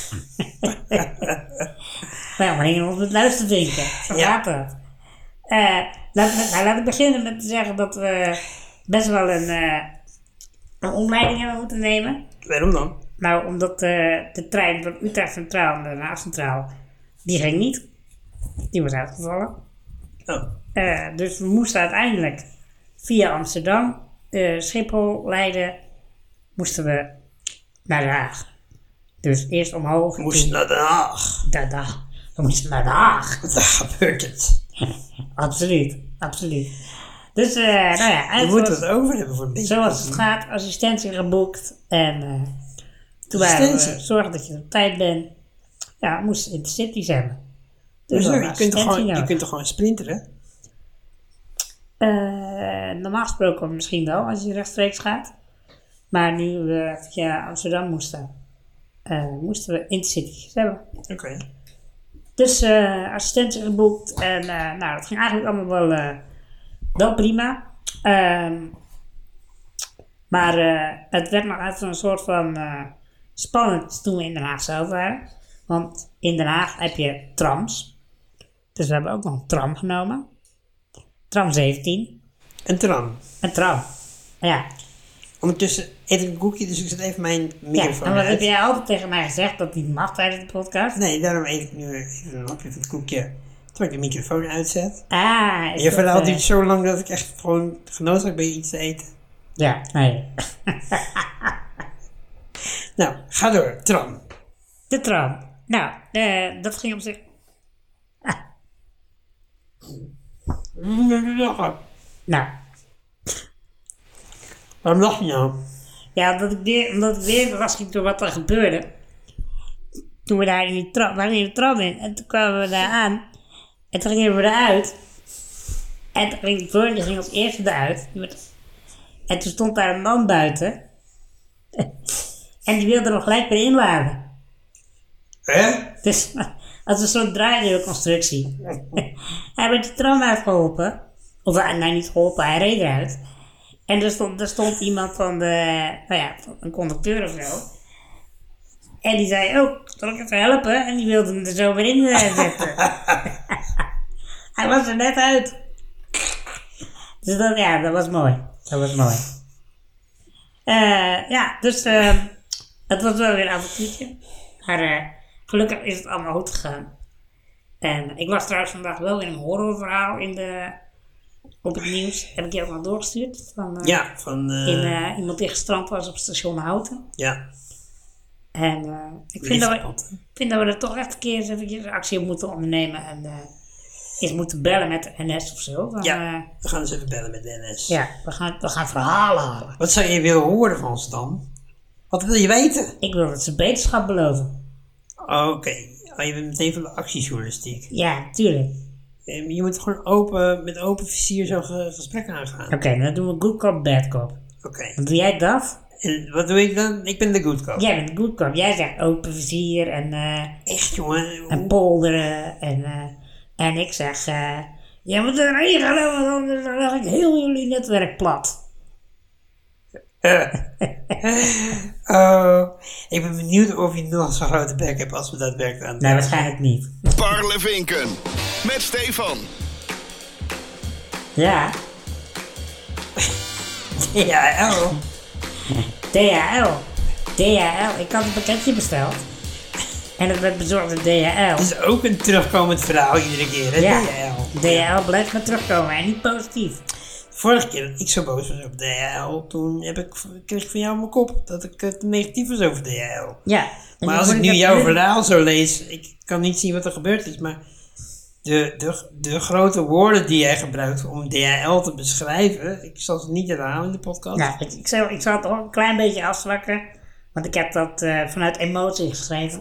Speaker 2: Wij omringen ons met luistervinken. Zo
Speaker 1: Ja.
Speaker 2: gaat dat. Eh, laat, nou, laat ik beginnen met te zeggen dat we best wel een, eh, een omleiding hebben moeten nemen.
Speaker 1: waarom dan?
Speaker 2: Nou, omdat eh, de trein van Utrecht Centraal naar Den Haag Centraal, die ging niet. Die was uitgevallen.
Speaker 1: Oh,
Speaker 2: Eh, dus we moesten uiteindelijk via Amsterdam, eh, Schiphol, Leiden, moesten we naar Den Haag. Dus eerst omhoog.
Speaker 1: we moesten naar Den Haag.
Speaker 2: Da, da. We moesten naar Den Haag.
Speaker 1: Daar gebeurt het.
Speaker 2: Absoluut, absoluut. Dus, eh, nou ja,
Speaker 1: Je
Speaker 2: eigenlijk
Speaker 1: moet
Speaker 2: was-
Speaker 1: het over hebben voor een beetje.
Speaker 2: zoals het gaat, assistentie geboekt. En eh, toen waren we,
Speaker 1: Assistentie?
Speaker 2: zorg dat je op tijd bent. Ja, we moesten in de cities hebben. Dus
Speaker 1: Hoezo?
Speaker 2: we
Speaker 1: je,
Speaker 2: hadden
Speaker 1: kunt toch
Speaker 2: assistentie
Speaker 1: gewoon, je
Speaker 2: nodig.
Speaker 1: kunt toch gewoon sprinteren?
Speaker 2: Eh, normaal gesproken misschien wel, als je rechtstreeks gaat. Maar nu we via Amsterdam moesten, eh, moesten we intercities hebben.
Speaker 1: Oké.
Speaker 2: Dus eh assistentie geboekt en eh, nou, dat ging eigenlijk allemaal wel, eh, wel prima. Ehm, maar eh, het werd nog even een soort van eh, spannend toen we in Den Haag zelf waren. Want in Den Haag heb je trams. Dus we hebben ook nog een tram genomen. Tram zeventien.
Speaker 1: Een tram.
Speaker 2: Een tram. Ja.
Speaker 1: Ondertussen eet ik een koekje, dus ik zet even mijn
Speaker 2: Ja,
Speaker 1: microfoon
Speaker 2: en wat heb
Speaker 1: uit.
Speaker 2: jij altijd tegen mij gezegd dat niet mag tijdens de podcast?
Speaker 1: Nee, daarom eet ik nu even een hapje van het koekje. Terwijl ik de microfoon uitzet.
Speaker 2: Ah, is
Speaker 1: Je
Speaker 2: dat,
Speaker 1: verhaal
Speaker 2: eh,
Speaker 1: duurt zo lang dat ik echt gewoon genoodzaakt ben iets te eten.
Speaker 2: Ja, nee.
Speaker 1: Nou, ga door. Tram.
Speaker 2: De tram. Nou, eh, dat ging op zich... Nou,
Speaker 1: Waarom lach je nou?
Speaker 2: ja, omdat ik weer, omdat ik weer verrast ging door wat er gebeurde. Toen we daar in die tram, waren in de tram in. En toen kwamen we daar aan. En toen gingen we eruit. En toen ging die voor, die ging als eerste eruit. Die werd- En toen stond daar een man buiten. En die wilde er nog gelijk weer inladen.
Speaker 1: Hè?
Speaker 2: Dus als een soort draaideurconstructie. Hij werd de tram uitgeholpen. Of hij, nee, niet geholpen, hij reed eruit. En er stond, er stond iemand van de, nou ja, een conducteur of zo. En die zei, oh, zal ik even helpen? En die wilde hem er zo weer in eh, zetten. Hij was er net uit. Dus dat, ja, dat was mooi. Dat was mooi. Eh, ja, dus eh, het was wel weer een avontuurtje. Maar eh, gelukkig is het allemaal goed gegaan. En ik las trouwens vandaag wel weer een horrorverhaal in de, op het nieuws. Heb ik je ook nog doorgestuurd. Van, eh,
Speaker 1: Ja, van... eh,
Speaker 2: in, eh, iemand die gestrand was op station Houten.
Speaker 1: ja.
Speaker 2: En eh, ik vind dat, we,
Speaker 1: Liefdepad.
Speaker 2: ik vind dat we er toch echt een keer eens eventjes actie op moeten ondernemen. En eh eens moeten bellen met de N S of zo. Van,
Speaker 1: Ja,
Speaker 2: eh,
Speaker 1: we gaan eens even bellen met de N S.
Speaker 2: ja, we gaan, we gaan verhalen halen.
Speaker 1: Wat zou je willen horen van ze dan? Wat wil je weten?
Speaker 2: Ik wil dat ze beterschap beloven.
Speaker 1: Oh, Oké, oh, je bent meteen van de actiejournalistiek.
Speaker 2: Ja, tuurlijk.
Speaker 1: Eh, Je moet gewoon open, met open vizier zo'n ge- gesprek aangaan.
Speaker 2: Oké, dan doen we good cop, bad cop.
Speaker 1: Oké.
Speaker 2: Dan doe jij dat.
Speaker 1: En wat doe ik dan? Ik ben de good cop.
Speaker 2: Jij bent de good cop. Jij zegt open vizier en, eh
Speaker 1: Echt jongen.
Speaker 2: en
Speaker 1: hoe-
Speaker 2: polderen en eh En ik zeg, uh, je moet er regelen, want anders leg ik heel jullie netwerk plat.
Speaker 1: Uh, oh, ik ben benieuwd of je nog zo'n grote bek hebt als we dat werkt aan.
Speaker 2: Nee, waarschijnlijk niet.
Speaker 4: Parlevinken met Stefan.
Speaker 2: Ja.
Speaker 1: D H L.
Speaker 2: D H L. D H L. Ik had een pakketje besteld. En het werd bezorgd door D H L.
Speaker 1: Dat is ook een terugkomend verhaal iedere keer, hè?
Speaker 2: Ja.
Speaker 1: D H L.
Speaker 2: D H L blijft maar terugkomen en niet positief.
Speaker 1: Vorige keer dat ik zo boos was op D H L, toen heb ik, kreeg ik van jou op mijn kop dat ik het negatief was over D H L.
Speaker 2: Ja.
Speaker 1: Maar als ik nu jouw verhaal zo lees, ik kan niet zien wat er gebeurd is, maar de, de, de grote woorden die jij gebruikt om D H L te beschrijven, ik zal ze niet herhalen in de podcast.
Speaker 2: Nou, ik, ik, zal, ik zal het ook een klein beetje afzwakken, want ik heb dat uh, vanuit emotie geschreven.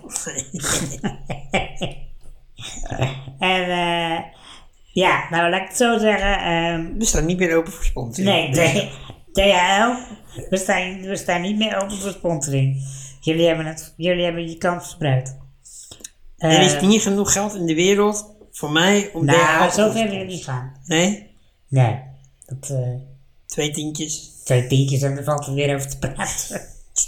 Speaker 2: en uh, ja, nou laat ik het zo zeggen. Uh,
Speaker 1: We staan niet meer open voor sponsoring.
Speaker 2: Nee, D H L, we staan, we staan niet meer open voor sponsoring. Jullie hebben, het, jullie hebben je kans verspreid. Uh,
Speaker 1: er is niet genoeg geld in de wereld voor mij om
Speaker 2: nou,
Speaker 1: D H L te
Speaker 2: zo ver wil ik niet gaan.
Speaker 1: Nee?
Speaker 2: Nee. Dat, uh,
Speaker 1: Twee tientjes.
Speaker 2: Twee tientjes en er valt er weer over te praten.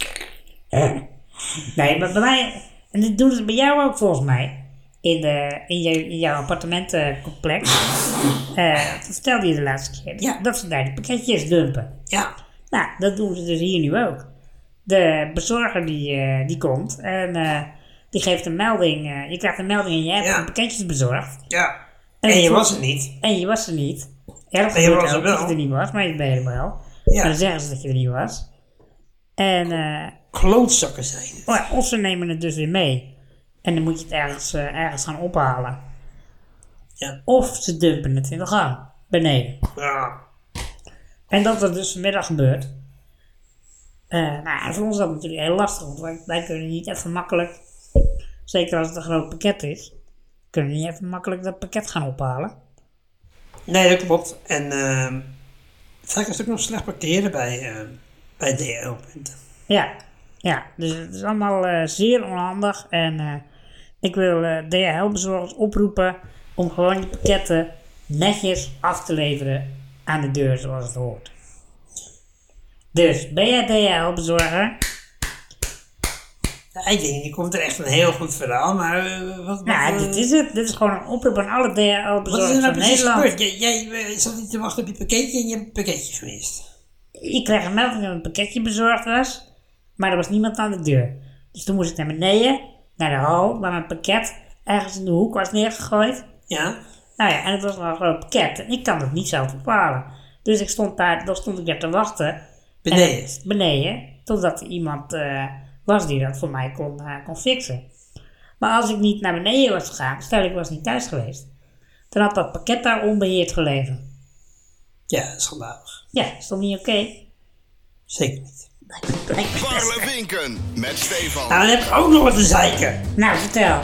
Speaker 2: Nee, maar bij mij, en dit doen ze bij jou ook volgens mij, in, de, in, je, in jouw appartementencomplex. Uh, dat vertelde je de laatste keer.
Speaker 1: Ja.
Speaker 2: Dat ze daar die pakketjes dumpen.
Speaker 1: Ja.
Speaker 2: Nou, dat doen ze dus hier nu ook. De bezorger die, uh, die komt en uh, die geeft een melding. Uh, je krijgt een melding en je hebt
Speaker 1: Ja.
Speaker 2: de pakketjes bezorgd.
Speaker 1: Ja.
Speaker 2: En,
Speaker 1: En je
Speaker 2: voor-
Speaker 1: was er niet.
Speaker 2: En je was er niet. Erg
Speaker 1: En je
Speaker 2: gebeurt
Speaker 1: was er
Speaker 2: ook
Speaker 1: wel.
Speaker 2: dat je er niet was, maar je ben er wel.
Speaker 1: Ja.
Speaker 2: Maar dan zeggen ze dat je er niet was. En uh,
Speaker 1: Klootzakken zijn het.
Speaker 2: oh ja, of ze nemen het dus weer mee. En dan moet je het ergens, uh, ergens gaan ophalen.
Speaker 1: Ja.
Speaker 2: Of ze dumpen het in de gang, beneden.
Speaker 1: Ja.
Speaker 2: En dat is dus vanmiddag gebeurd. Uh, nou, en voor ons is dat natuurlijk heel lastig, want wij, wij kunnen niet even makkelijk, zeker als het een groot pakket is, kunnen we niet even makkelijk dat pakket gaan ophalen.
Speaker 1: Nee, dat klopt. En uh, vaak is het ook nog slecht parkeren bij, uh, bij D H L-punten.
Speaker 2: Ja, ja, dus het is allemaal uh, zeer onhandig en uh, ik wil uh, D H L-bezorgers oproepen om gewoon die pakketten netjes af te leveren aan de deur zoals het hoort. Dus, ben jij D H L-bezorger?
Speaker 1: Ja, ik denk, die komt er echt een heel goed verhaal, maar uh, wat, wat,
Speaker 2: Nou,
Speaker 1: uh,
Speaker 2: dit is het. Dit is gewoon een oproep aan alle D H
Speaker 1: wat is er
Speaker 2: L-bezorgers
Speaker 1: nou
Speaker 2: van
Speaker 1: precies
Speaker 2: Nederland.
Speaker 1: gebeurd? Jij, jij uh, zat niet te wachten op je pakketje en je hebt het pakketje gemist.
Speaker 2: Ik kreeg een melding dat een pakketje bezorgd was, maar er was niemand aan de deur. Dus toen moest ik naar beneden, naar de hal, waar mijn pakket ergens in de hoek was neergegooid.
Speaker 1: Ja?
Speaker 2: Nou ja, en het was nog een groot pakket en ik kan het niet zelf ophalen. Dus ik stond daar, dan stond ik daar te wachten.
Speaker 1: Beneden?
Speaker 2: En, beneden, totdat er iemand uh, was die dat voor mij kon, uh, kon fixen. Maar als ik niet naar beneden was gegaan, stel ik was niet thuis geweest, dan had dat pakket daar onbeheerd gelegen.
Speaker 1: Ja, schandalig.
Speaker 2: Ja, is toch niet oké? Okay?
Speaker 1: Zeker niet.
Speaker 4: Parlevinken met Stefan.
Speaker 1: Nou, dan heb ik ook nog wat te zeiken.
Speaker 2: Nou, vertel.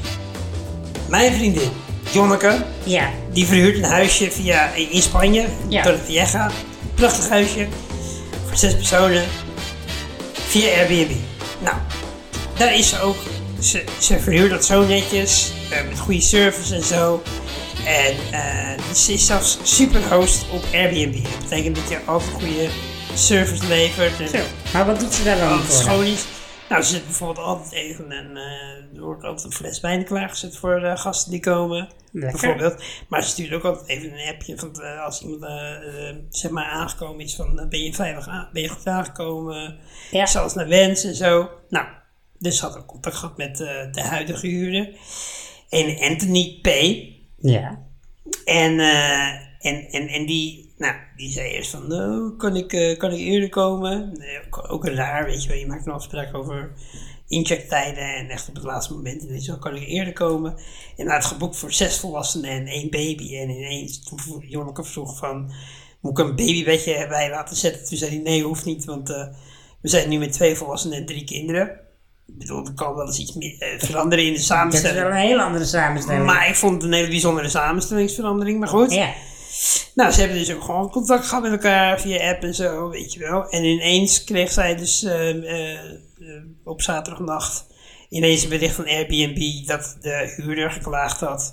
Speaker 1: Mijn vriendin, Jonneke,
Speaker 2: Ja.
Speaker 1: die verhuurt een huisje via, in Spanje,
Speaker 2: Ja.
Speaker 1: door het Vieja. Prachtig huisje, voor zes personen, via Airbnb. Nou, daar is ze ook, ze, ze verhuurt dat zo netjes, uh, met goede service en zo. En uh, ze is zelfs super host op Airbnb. Dat betekent dat je altijd goede service levert. En
Speaker 2: Zo. Maar wat doet ze daar dan
Speaker 1: alles
Speaker 2: voor?
Speaker 1: schoon is. Nou, ze zet bijvoorbeeld altijd even een, uh, er wordt altijd een fles wijn klaargezet voor uh, gasten die komen.
Speaker 2: Lekker.
Speaker 1: Bijvoorbeeld. Maar ze stuurt ook altijd even een appje van uh, als iemand uh, uh, zeg maar aangekomen is van uh, ben je veilig aan, ben je goed aangekomen,
Speaker 2: Ja.
Speaker 1: zelfs naar wens en zo. Nou, dus ze had ook contact gehad met uh, de huidige huurder. En Anthony P.
Speaker 2: Ja.
Speaker 1: En, uh, en, en, en die, nou, die zei eerst van, nou, kan ik, uh, kan ik eerder komen? Nee, ook, ook raar, weet je wel, je maakt een afspraak over inchecktijden en echt op het laatste moment, weet je wel, kan ik eerder komen? En hij had geboekt voor zes volwassenen en één baby. En ineens, toen Jonneke vroeg van, moet ik een babybedje bij laten zetten? Toen zei hij, nee, hoeft niet, want uh, we zijn nu met twee volwassenen en drie kinderen. Ik bedoel, er kan wel eens iets meer, uh, veranderen in de
Speaker 2: Dat is
Speaker 1: samenstelling.
Speaker 2: wel een heel andere samenstelling.
Speaker 1: Maar ik vond het een hele bijzondere samenstellingsverandering, maar goed.
Speaker 2: Ja.
Speaker 1: Nou, ze hebben dus ook gewoon contact gehad met elkaar via app en zo, weet je wel. En ineens kreeg zij dus uh, uh, uh, op zaterdagnacht ineens een bericht van Airbnb dat de huurder geklaagd had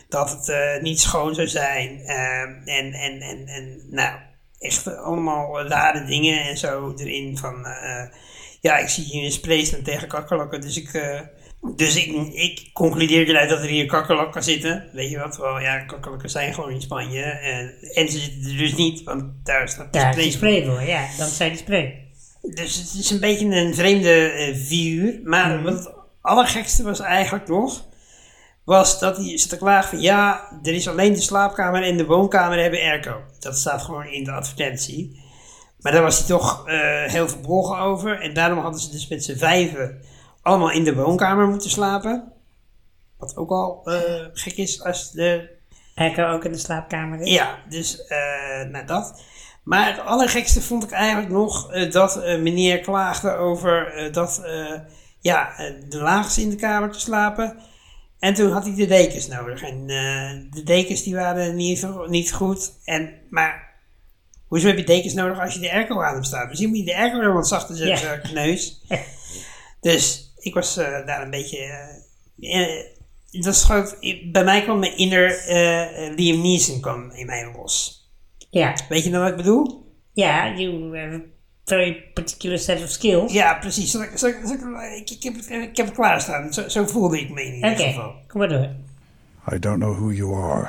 Speaker 1: dat het uh, niet schoon zou zijn. Uh, en, en, en, en nou, echt allemaal rare dingen en zo erin van... Uh, ja, ik zie hier een spray staan tegen kakkerlakken, dus ik... Uh, dus ik, ik concludeer eruit dat er hier kakkerlakken zitten. Weet je wat? Wel, ja, kakkerlakken zijn gewoon in Spanje. En, en ze zitten er dus niet, want daar staat de
Speaker 2: daar
Speaker 1: spray,
Speaker 2: is die spray voor. Ja, dan zijn die spray.
Speaker 1: Dus het is een beetje een vreemde uh, figuur. Maar mm-hmm. wat het allergekste was eigenlijk nog... was dat hij zat te klagen van... ja, er is alleen de slaapkamer en de woonkamer hebben airco. Dat staat gewoon in de advertentie. Maar daar was hij toch uh, heel verbolgen over. En daarom hadden ze dus met z'n vijven... allemaal in de woonkamer moeten slapen. Wat ook al uh, gek is als de...
Speaker 2: Airco ook in de slaapkamer is.
Speaker 1: Ja, dus uh, nou dat... Maar het allergekste vond ik eigenlijk nog uh, dat uh, meneer klaagde over uh, dat uh, ja, uh, de laagste in de kamer te slapen. En toen had hij de dekens nodig. En uh, de dekens die waren niet, niet goed. En, maar hoezo heb je dekens nodig als je de airco aan hem staat? Misschien moet je de airco er wat zachter zetten, ja. Kneus. Dus ik was uh, daar een beetje... Uh, uh, dat schoot, bij mij kwam mijn inner uh, Liam Neeson kwam in mij los.
Speaker 2: Ja.
Speaker 1: Weet je nou wat ik bedoel?
Speaker 2: Ja, you have a very particular set of skills.
Speaker 1: Ja, precies. Zal ik, zal ik, zal ik, ik, ik, heb het, ik heb het klaarstaan. Zo, zo voelde ik me in ieder
Speaker 2: okay.
Speaker 1: geval.
Speaker 2: Oké, kom maar door.
Speaker 7: I don't know who you are.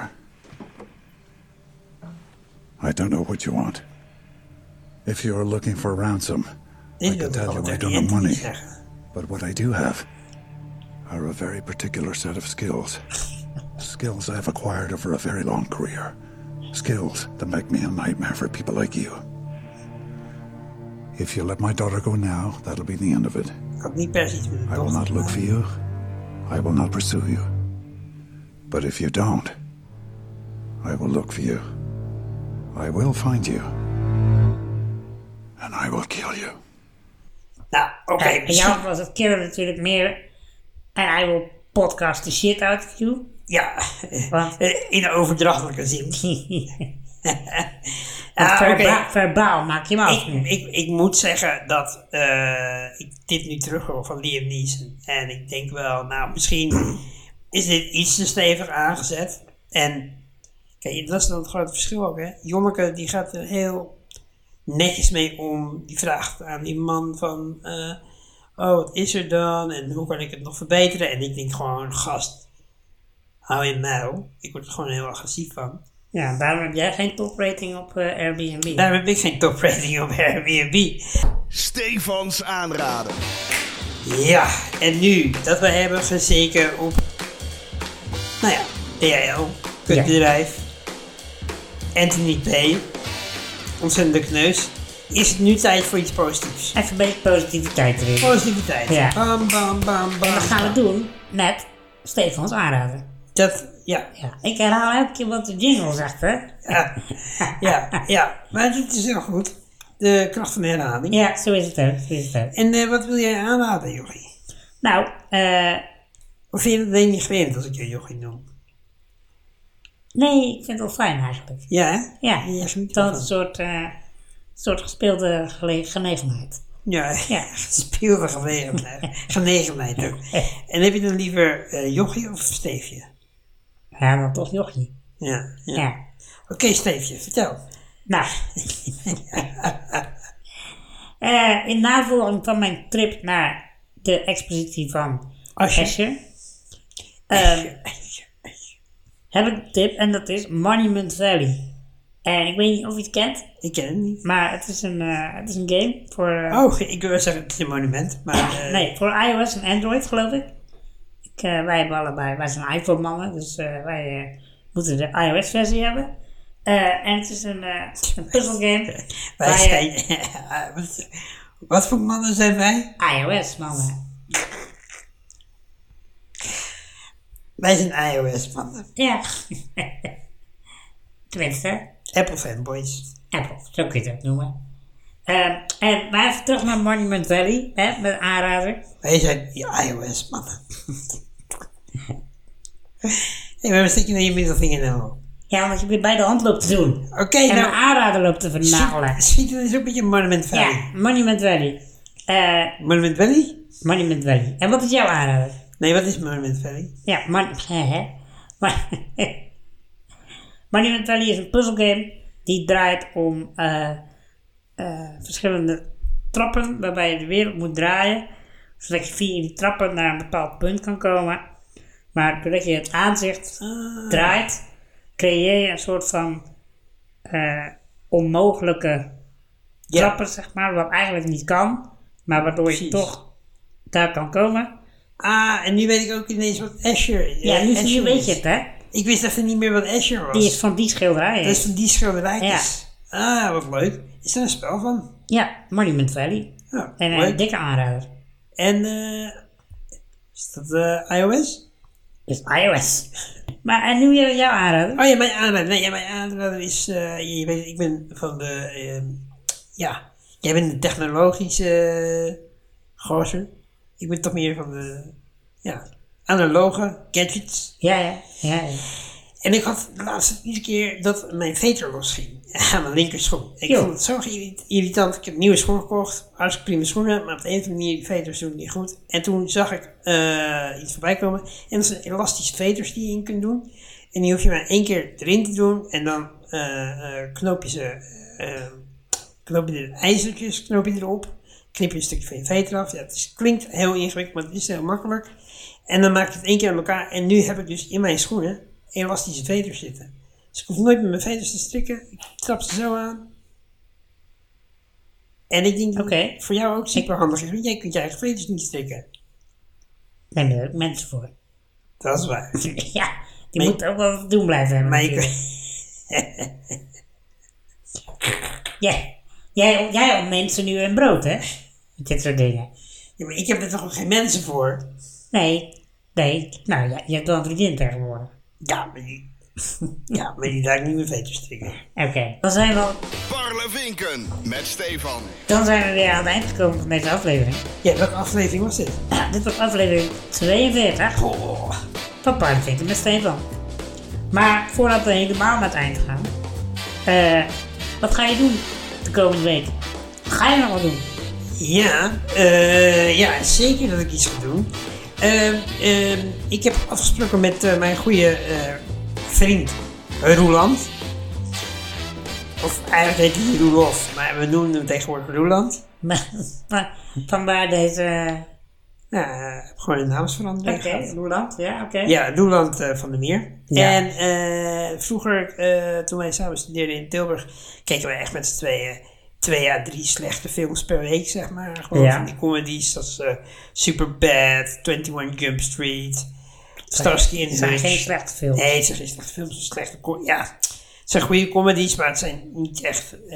Speaker 7: I don't know what you want. If you are looking for ransom, I can tell you I don't have money. But what I do have are a very particular set of skills. Skills I've acquired over a very long career. Skills that make me a nightmare for people like you. If you let my daughter go now, that'll be the end of it. I will not look for you. I will not pursue you. But if you don't, I will look for you. I will find you. And I will kill you.
Speaker 1: Nou, oké. Okay.
Speaker 2: En jou was het killen natuurlijk meer... And I will podcast the shit out of you.
Speaker 1: Ja, want, in een overdrachtelijke zin.
Speaker 2: ja, verba- okay. Verbaal maak je hem af.
Speaker 1: Ik, ik, ik moet zeggen dat uh, ik dit nu terug hoor van Liam Neeson. En ik denk wel, nou misschien is dit iets te stevig aangezet. En kijk, dat is dan het grote verschil ook, hè. Jommeke die gaat er heel netjes mee om. Die vraagt aan die man van, uh, oh wat is er dan? En hoe kan ik het nog verbeteren? En ik denk gewoon, gast... hou je nou. Ik word er gewoon heel agressief van.
Speaker 2: Ja, daarom heb jij geen toprating op uh, Airbnb.
Speaker 1: Daarom heb ik geen toprating op Airbnb.
Speaker 4: Stefans aanraden.
Speaker 1: Ja, en nu dat we hebben gezeken op... Nou ja, D H L, kutbedrijf. Ja. Anthony P. Ontzettende kneus. Is het nu tijd voor iets positiefs?
Speaker 2: Even een beetje positiviteit erin.
Speaker 1: Positiviteit.
Speaker 2: Ja.
Speaker 1: Bam, bam, bam, bam.
Speaker 2: En dat gaan we doen met Stefans aanraden.
Speaker 1: Dat, ja.
Speaker 2: ja. Ik herhaal elke keer wat de jingle zegt, hè?
Speaker 1: Ja, ja, ja. Maar dit is heel goed. De kracht van de herhaling.
Speaker 2: Ja, zo is het ook. Zo is het ook.
Speaker 1: En uh, wat wil jij aanraden, Jochie?
Speaker 2: Nou, eh... Uh,
Speaker 1: of vind je het alleen niet gewend als ik je Jochie noem?
Speaker 2: Nee, ik vind het wel fijn eigenlijk.
Speaker 1: Ja, hè?
Speaker 2: Ja, het toont een soort, uh, soort gespeelde gele- genegenheid.
Speaker 1: Ja, ja. Gespeelde genegenheid. Genegenheid ook. En heb je dan liever uh, Jochie of Steefje?
Speaker 2: Ja, dan toch Jochie.
Speaker 1: Ja, ja.
Speaker 2: ja.
Speaker 1: Oké, okay, Steefje, vertel.
Speaker 2: Nou. uh, in navolging van mijn trip naar de expositie van Escher. Uh, heb ik een tip en dat is Monument Valley. En ik weet niet of je het kent.
Speaker 1: Ik ken het niet.
Speaker 2: Maar het is een, uh, het is een game voor... Uh,
Speaker 1: oh, ik wil zeggen het is een monument. Maar, uh,
Speaker 2: nee, voor iOS en Android geloof ik. ik uh, wij hebben allebei, wij zijn iPhone mannen, dus uh, wij uh, moeten de iOS versie hebben. Uh, en het is een, uh, een puzzelgame.
Speaker 1: Wij zijn... Uh, wat, wat voor mannen zijn wij?
Speaker 2: iOS mannen.
Speaker 1: Wij zijn iOS mannen.
Speaker 2: Ja. Tenminste.
Speaker 1: Apple fanboys.
Speaker 2: Apple, zo kun je het noemen. Uh, en maar even terug naar Monument Valley, hè, met aanrader.
Speaker 1: Wij zijn iOS mannen. Hé, maar wat stik je naar je middelvinger nou?
Speaker 2: Ja, omdat je weer bij de hand loopt te doen.
Speaker 1: Oké, okay,
Speaker 2: en
Speaker 1: nou...
Speaker 2: een aanrader loopt te vernagelen.
Speaker 1: Schiet er eens op met je Monument Valley.
Speaker 2: Ja, Monument Valley. Uh,
Speaker 1: Monument Valley?
Speaker 2: Monument Valley. En wat is jouw aanrader?
Speaker 1: Nee, wat is Monument Valley?
Speaker 2: Ja, mon- Maar Monument Valley is een puzzelgame die draait om uh, uh, verschillende trappen waarbij je de wereld moet draaien, zodat je via die trappen naar een bepaald punt kan komen. Maar doordat je het aanzicht ah. draait, creëer je een soort van uh, onmogelijke ja. trappen, zeg maar, wat eigenlijk niet kan, maar waardoor Precies. je toch daar kan komen.
Speaker 1: Ah, en nu weet ik ook ineens wat Escher
Speaker 2: Ja, nu, nu weet je het, hè?
Speaker 1: Ik wist even niet meer wat Escher was.
Speaker 2: Die is van die schilderij.
Speaker 1: Dat is van die schilderij. Ja. Ah, wat leuk. Is er een spel van?
Speaker 2: Ja, Monument Valley.
Speaker 1: Ja,
Speaker 2: en een dikke aanrader.
Speaker 1: En, uh, is dat uh, iOS?
Speaker 2: Is iOS. Maar en nu jouw aanrader?
Speaker 1: Oh ja, mijn aanrader. Nee, ja, mijn aanrader is, uh, je weet, ik ben van de, uh, ja, jij bent een technologische uh, gozer. Ik ben toch meer van de, ja, analoge gadgets.
Speaker 2: Ja, ja, ja, ja.
Speaker 1: En ik had de laatste iedere keer dat mijn veter losging aan mijn linkerschoen. Ik
Speaker 2: jo.
Speaker 1: vond het zo irritant. Ik heb nieuwe schoenen gekocht. Hartstikke prima schoenen. Maar op de een of andere manier, die veters doen niet goed. En toen zag ik uh, iets voorbij komen. En dat zijn elastische veters die je in kunt doen. En die hoef je maar één keer erin te doen. En dan uh, uh, knoop je ze, uh, knoop je de ijzertjes knoop je erop. Knip je een stukje van je veter af. Ja, het is, klinkt heel ingewikkeld, maar het is heel makkelijk. En dan maak je het één keer aan elkaar. En nu heb ik dus in mijn schoenen elastische veters zitten. Dus ik hoef nooit met mijn veters te strikken. Ik trap ze zo aan. En ik denk dat
Speaker 2: okay.
Speaker 1: het voor jou ook super handig is. Want jij kunt je eigen veters niet strikken.
Speaker 2: Daar hebben er ook mensen voor.
Speaker 1: Dat is waar.
Speaker 2: Ja, die moeten ook wel wat doen blijven hebben.
Speaker 1: Maar ik...
Speaker 2: ja, jij, jij ontneemt ze nu een brood, hè? Met dit soort dingen.
Speaker 1: Ja, maar ik heb er toch ook geen mensen voor?
Speaker 2: Nee, nee. Nou ja, je hebt wel een vriendin tegenwoordig.
Speaker 1: Ja, maar die... ja, maar die laat ik niet meer veters strikken.
Speaker 2: Oké, okay. Dan zijn we...
Speaker 4: Parlevinken met Stefan.
Speaker 2: Dan zijn we weer aan het eind gekomen van deze aflevering.
Speaker 1: Ja, welke aflevering was dit?
Speaker 2: Ja, dit was aflevering tweeënveertig.
Speaker 1: Oh.
Speaker 2: Van Parlevinken met Stefan. Maar voordat we helemaal naar het eind gaan. Uh, wat ga je doen de komende week? Wat ga je nog wat doen?
Speaker 1: Ja, uh, ja, zeker dat ik iets ga doen. Uh, uh, ik heb afgesproken met uh, mijn goede uh, vriend Roeland. Of eigenlijk heet hij Roelof, maar we noemen hem tegenwoordig Roeland.
Speaker 2: Maar, maar vandaar deze...
Speaker 1: Ja, uh, gewoon een naamsverandering.
Speaker 2: Oké, okay, Roeland, ja, oké. Okay.
Speaker 1: Ja, Roeland uh, van der Meer.
Speaker 2: Ja.
Speaker 1: En uh, vroeger, uh, toen wij samen studeerden in Tilburg, keken we echt met z'n tweeën twee à drie slechte films per week, zeg maar. Gewoon
Speaker 2: ja.
Speaker 1: van die comedies als uh, Superbad, twenty-one Jump Street, Starsky and Hutch.
Speaker 2: Het zijn geen slechte films.
Speaker 1: Nee, het zijn geen slechte films. Het zijn, slechte ja, het zijn goede comedies, maar het zijn niet echt... Uh,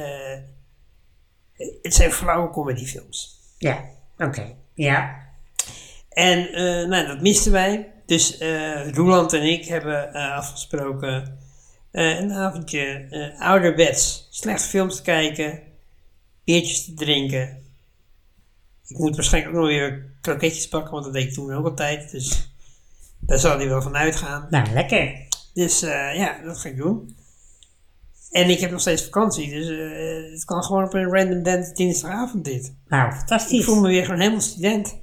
Speaker 1: het zijn flauwe comedyfilms.
Speaker 2: Ja, oké. Okay. Ja.
Speaker 1: En uh, nou, dat misten wij. Dus uh, Roeland en ik hebben uh, afgesproken uh, een avondje uh, ouderwets slechte films te kijken, biertjes te drinken. Ik moet waarschijnlijk ook nog weer kroketjes pakken, want dat deed ik toen ook altijd. Dus daar zal hij wel van uitgaan.
Speaker 2: Nou, lekker.
Speaker 1: Dus uh, ja, dat ga ik doen. En ik heb nog steeds vakantie, dus uh, het kan gewoon op een random dance dinsdagavond dit.
Speaker 2: Nou, fantastisch.
Speaker 1: Ik voel me weer gewoon helemaal student.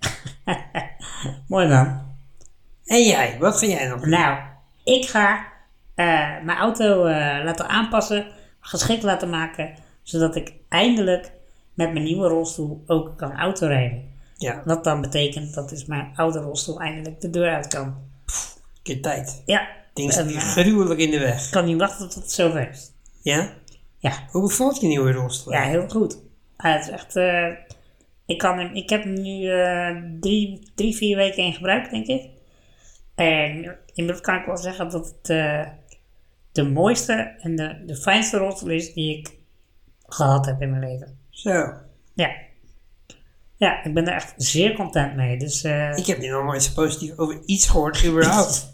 Speaker 2: Mooi man.
Speaker 1: En jij, wat ga jij nog doen?
Speaker 2: Nou, ik ga uh, mijn auto uh, laten aanpassen, geschikt laten maken, zodat ik eindelijk met mijn nieuwe rolstoel ook kan autorijden.
Speaker 1: Ja.
Speaker 2: Wat dan betekent dat dus mijn oude rolstoel eindelijk de deur uit kan.
Speaker 1: Keer tijd.
Speaker 2: Ja.
Speaker 1: Ding staat uh, gruwelijk in de weg.
Speaker 2: Ik kan niet wachten tot het zover is.
Speaker 1: Ja?
Speaker 2: Ja.
Speaker 1: Hoe bevalt je nieuwe rolstoel?
Speaker 2: Ja, heel goed. Uh, het is echt... Uh, ik, kan hem, ik heb hem nu uh, drie, drie, vier weken in gebruik, denk ik. En inmiddels kan ik wel zeggen dat het uh, de mooiste en de, de fijnste rolstoel is die ik gehad heb in mijn leven.
Speaker 1: Zo.
Speaker 2: Ja. Ja, ik ben er echt zeer content mee. Dus, uh,
Speaker 1: ik heb niet nog nooit zo positief over iets gehoord, überhaupt.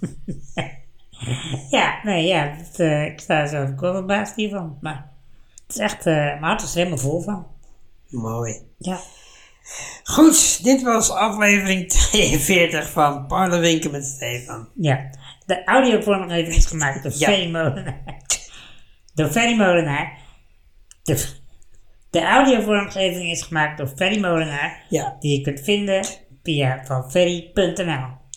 Speaker 2: ja, nee, ja. Het, uh, ik sta er zelf ook wel verbaasd hiervan. Maar het is echt... Uh, mijn hart is er helemaal vol van.
Speaker 1: Mooi.
Speaker 2: Ja.
Speaker 1: Goed, dit was aflevering tweeënveertig van Parlevinken met Stefan.
Speaker 2: Ja, de audiovormgeving is gemaakt door ja. Ferry Molenaar. Door Ferry Molenaar. De, de audiovormgeving is gemaakt door Ferry Molenaar.
Speaker 1: Ja.
Speaker 2: Die je kunt vinden via van ferry punt n l.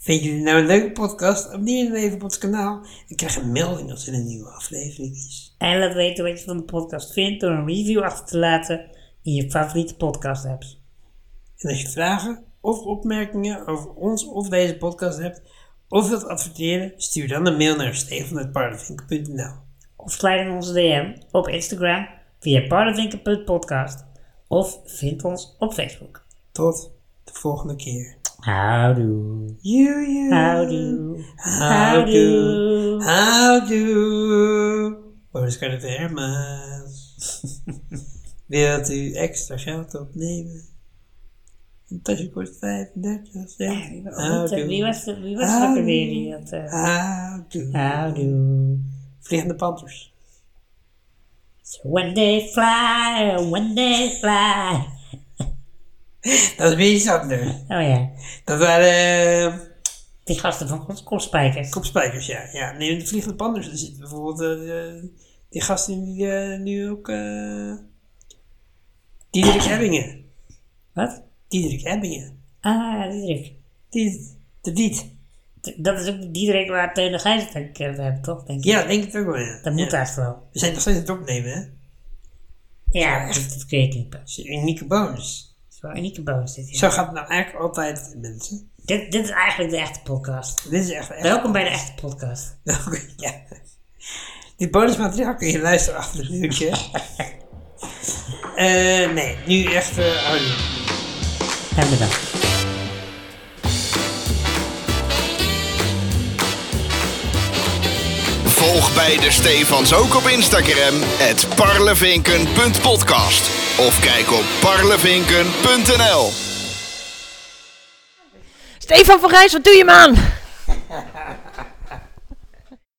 Speaker 1: Vind je dit nou een leuke podcast? Abonneer je even op ons kanaal en krijg een melding als er een nieuwe aflevering is.
Speaker 2: En laat weten wat je van de podcast vindt door een review achter te laten in je favoriete podcast apps.
Speaker 1: En als je vragen of opmerkingen over ons of deze podcast hebt, of wilt adverteren, stuur dan een mail naar stefan at parlevinken punt n l.
Speaker 2: Of slide in onze D M op Instagram via parlevinken punt podcast of vind ons op Facebook.
Speaker 1: Tot de volgende keer.
Speaker 2: Houdoe.
Speaker 1: You, you.
Speaker 2: Houdoe.
Speaker 1: Houdoe. Houdoe. Boris kan het Herma's. Wilt u extra geld opnemen? Een tasje kost vijfendertig cent.
Speaker 2: Houdoe. Wie was het wie was het weer die dat... Uh...
Speaker 1: Houdoe.
Speaker 2: Houdoe.
Speaker 1: Vliegende Panthers.
Speaker 2: So when they fly, when they fly.
Speaker 1: Dat is weer iets anders.
Speaker 2: Oh ja.
Speaker 1: Dat waren... Uh,
Speaker 2: die gasten van Kopspijkers.
Speaker 1: Kopspijkers, ja. ja. Nee, de Vliegende Panthers. Er zitten bijvoorbeeld uh, die gasten die uh, nu ook... Uh, Diederik Ebbingen.
Speaker 2: Wat?
Speaker 1: Diederik Ebbingen.
Speaker 2: Ah, Diederik.
Speaker 1: Diet. De Diet.
Speaker 2: Dat is ook de Diederik waar Teun de Gijs het ook uh, hebben, toch? Denk ik.
Speaker 1: Ja, denk ik ook wel, ja.
Speaker 2: Dat moet
Speaker 1: ja.
Speaker 2: eigenlijk wel.
Speaker 1: We zijn nog steeds aan het opnemen, hè?
Speaker 2: Ja, dat, dat kun je knippen.
Speaker 1: Dat is een unieke bonus.
Speaker 2: Dat is wel een unieke bonus dit. Ja.
Speaker 1: Zo gaat het nou eigenlijk altijd, mensen.
Speaker 2: Dit, dit is eigenlijk de echte podcast.
Speaker 1: Dit is echt de echte
Speaker 2: Welkom
Speaker 1: podcast.
Speaker 2: bij de echte podcast.
Speaker 1: ja. Dit bonusmateriaal kun je luisteren achter het uurtje. uh, nee, nu echt uh, audio.
Speaker 2: En bedankt.
Speaker 4: Volg bij de Stefans ook op Instagram, at parlevinken punt podcast. Of kijk op parlevinken punt n l.
Speaker 3: Stefan van Gijs, wat doe je, man?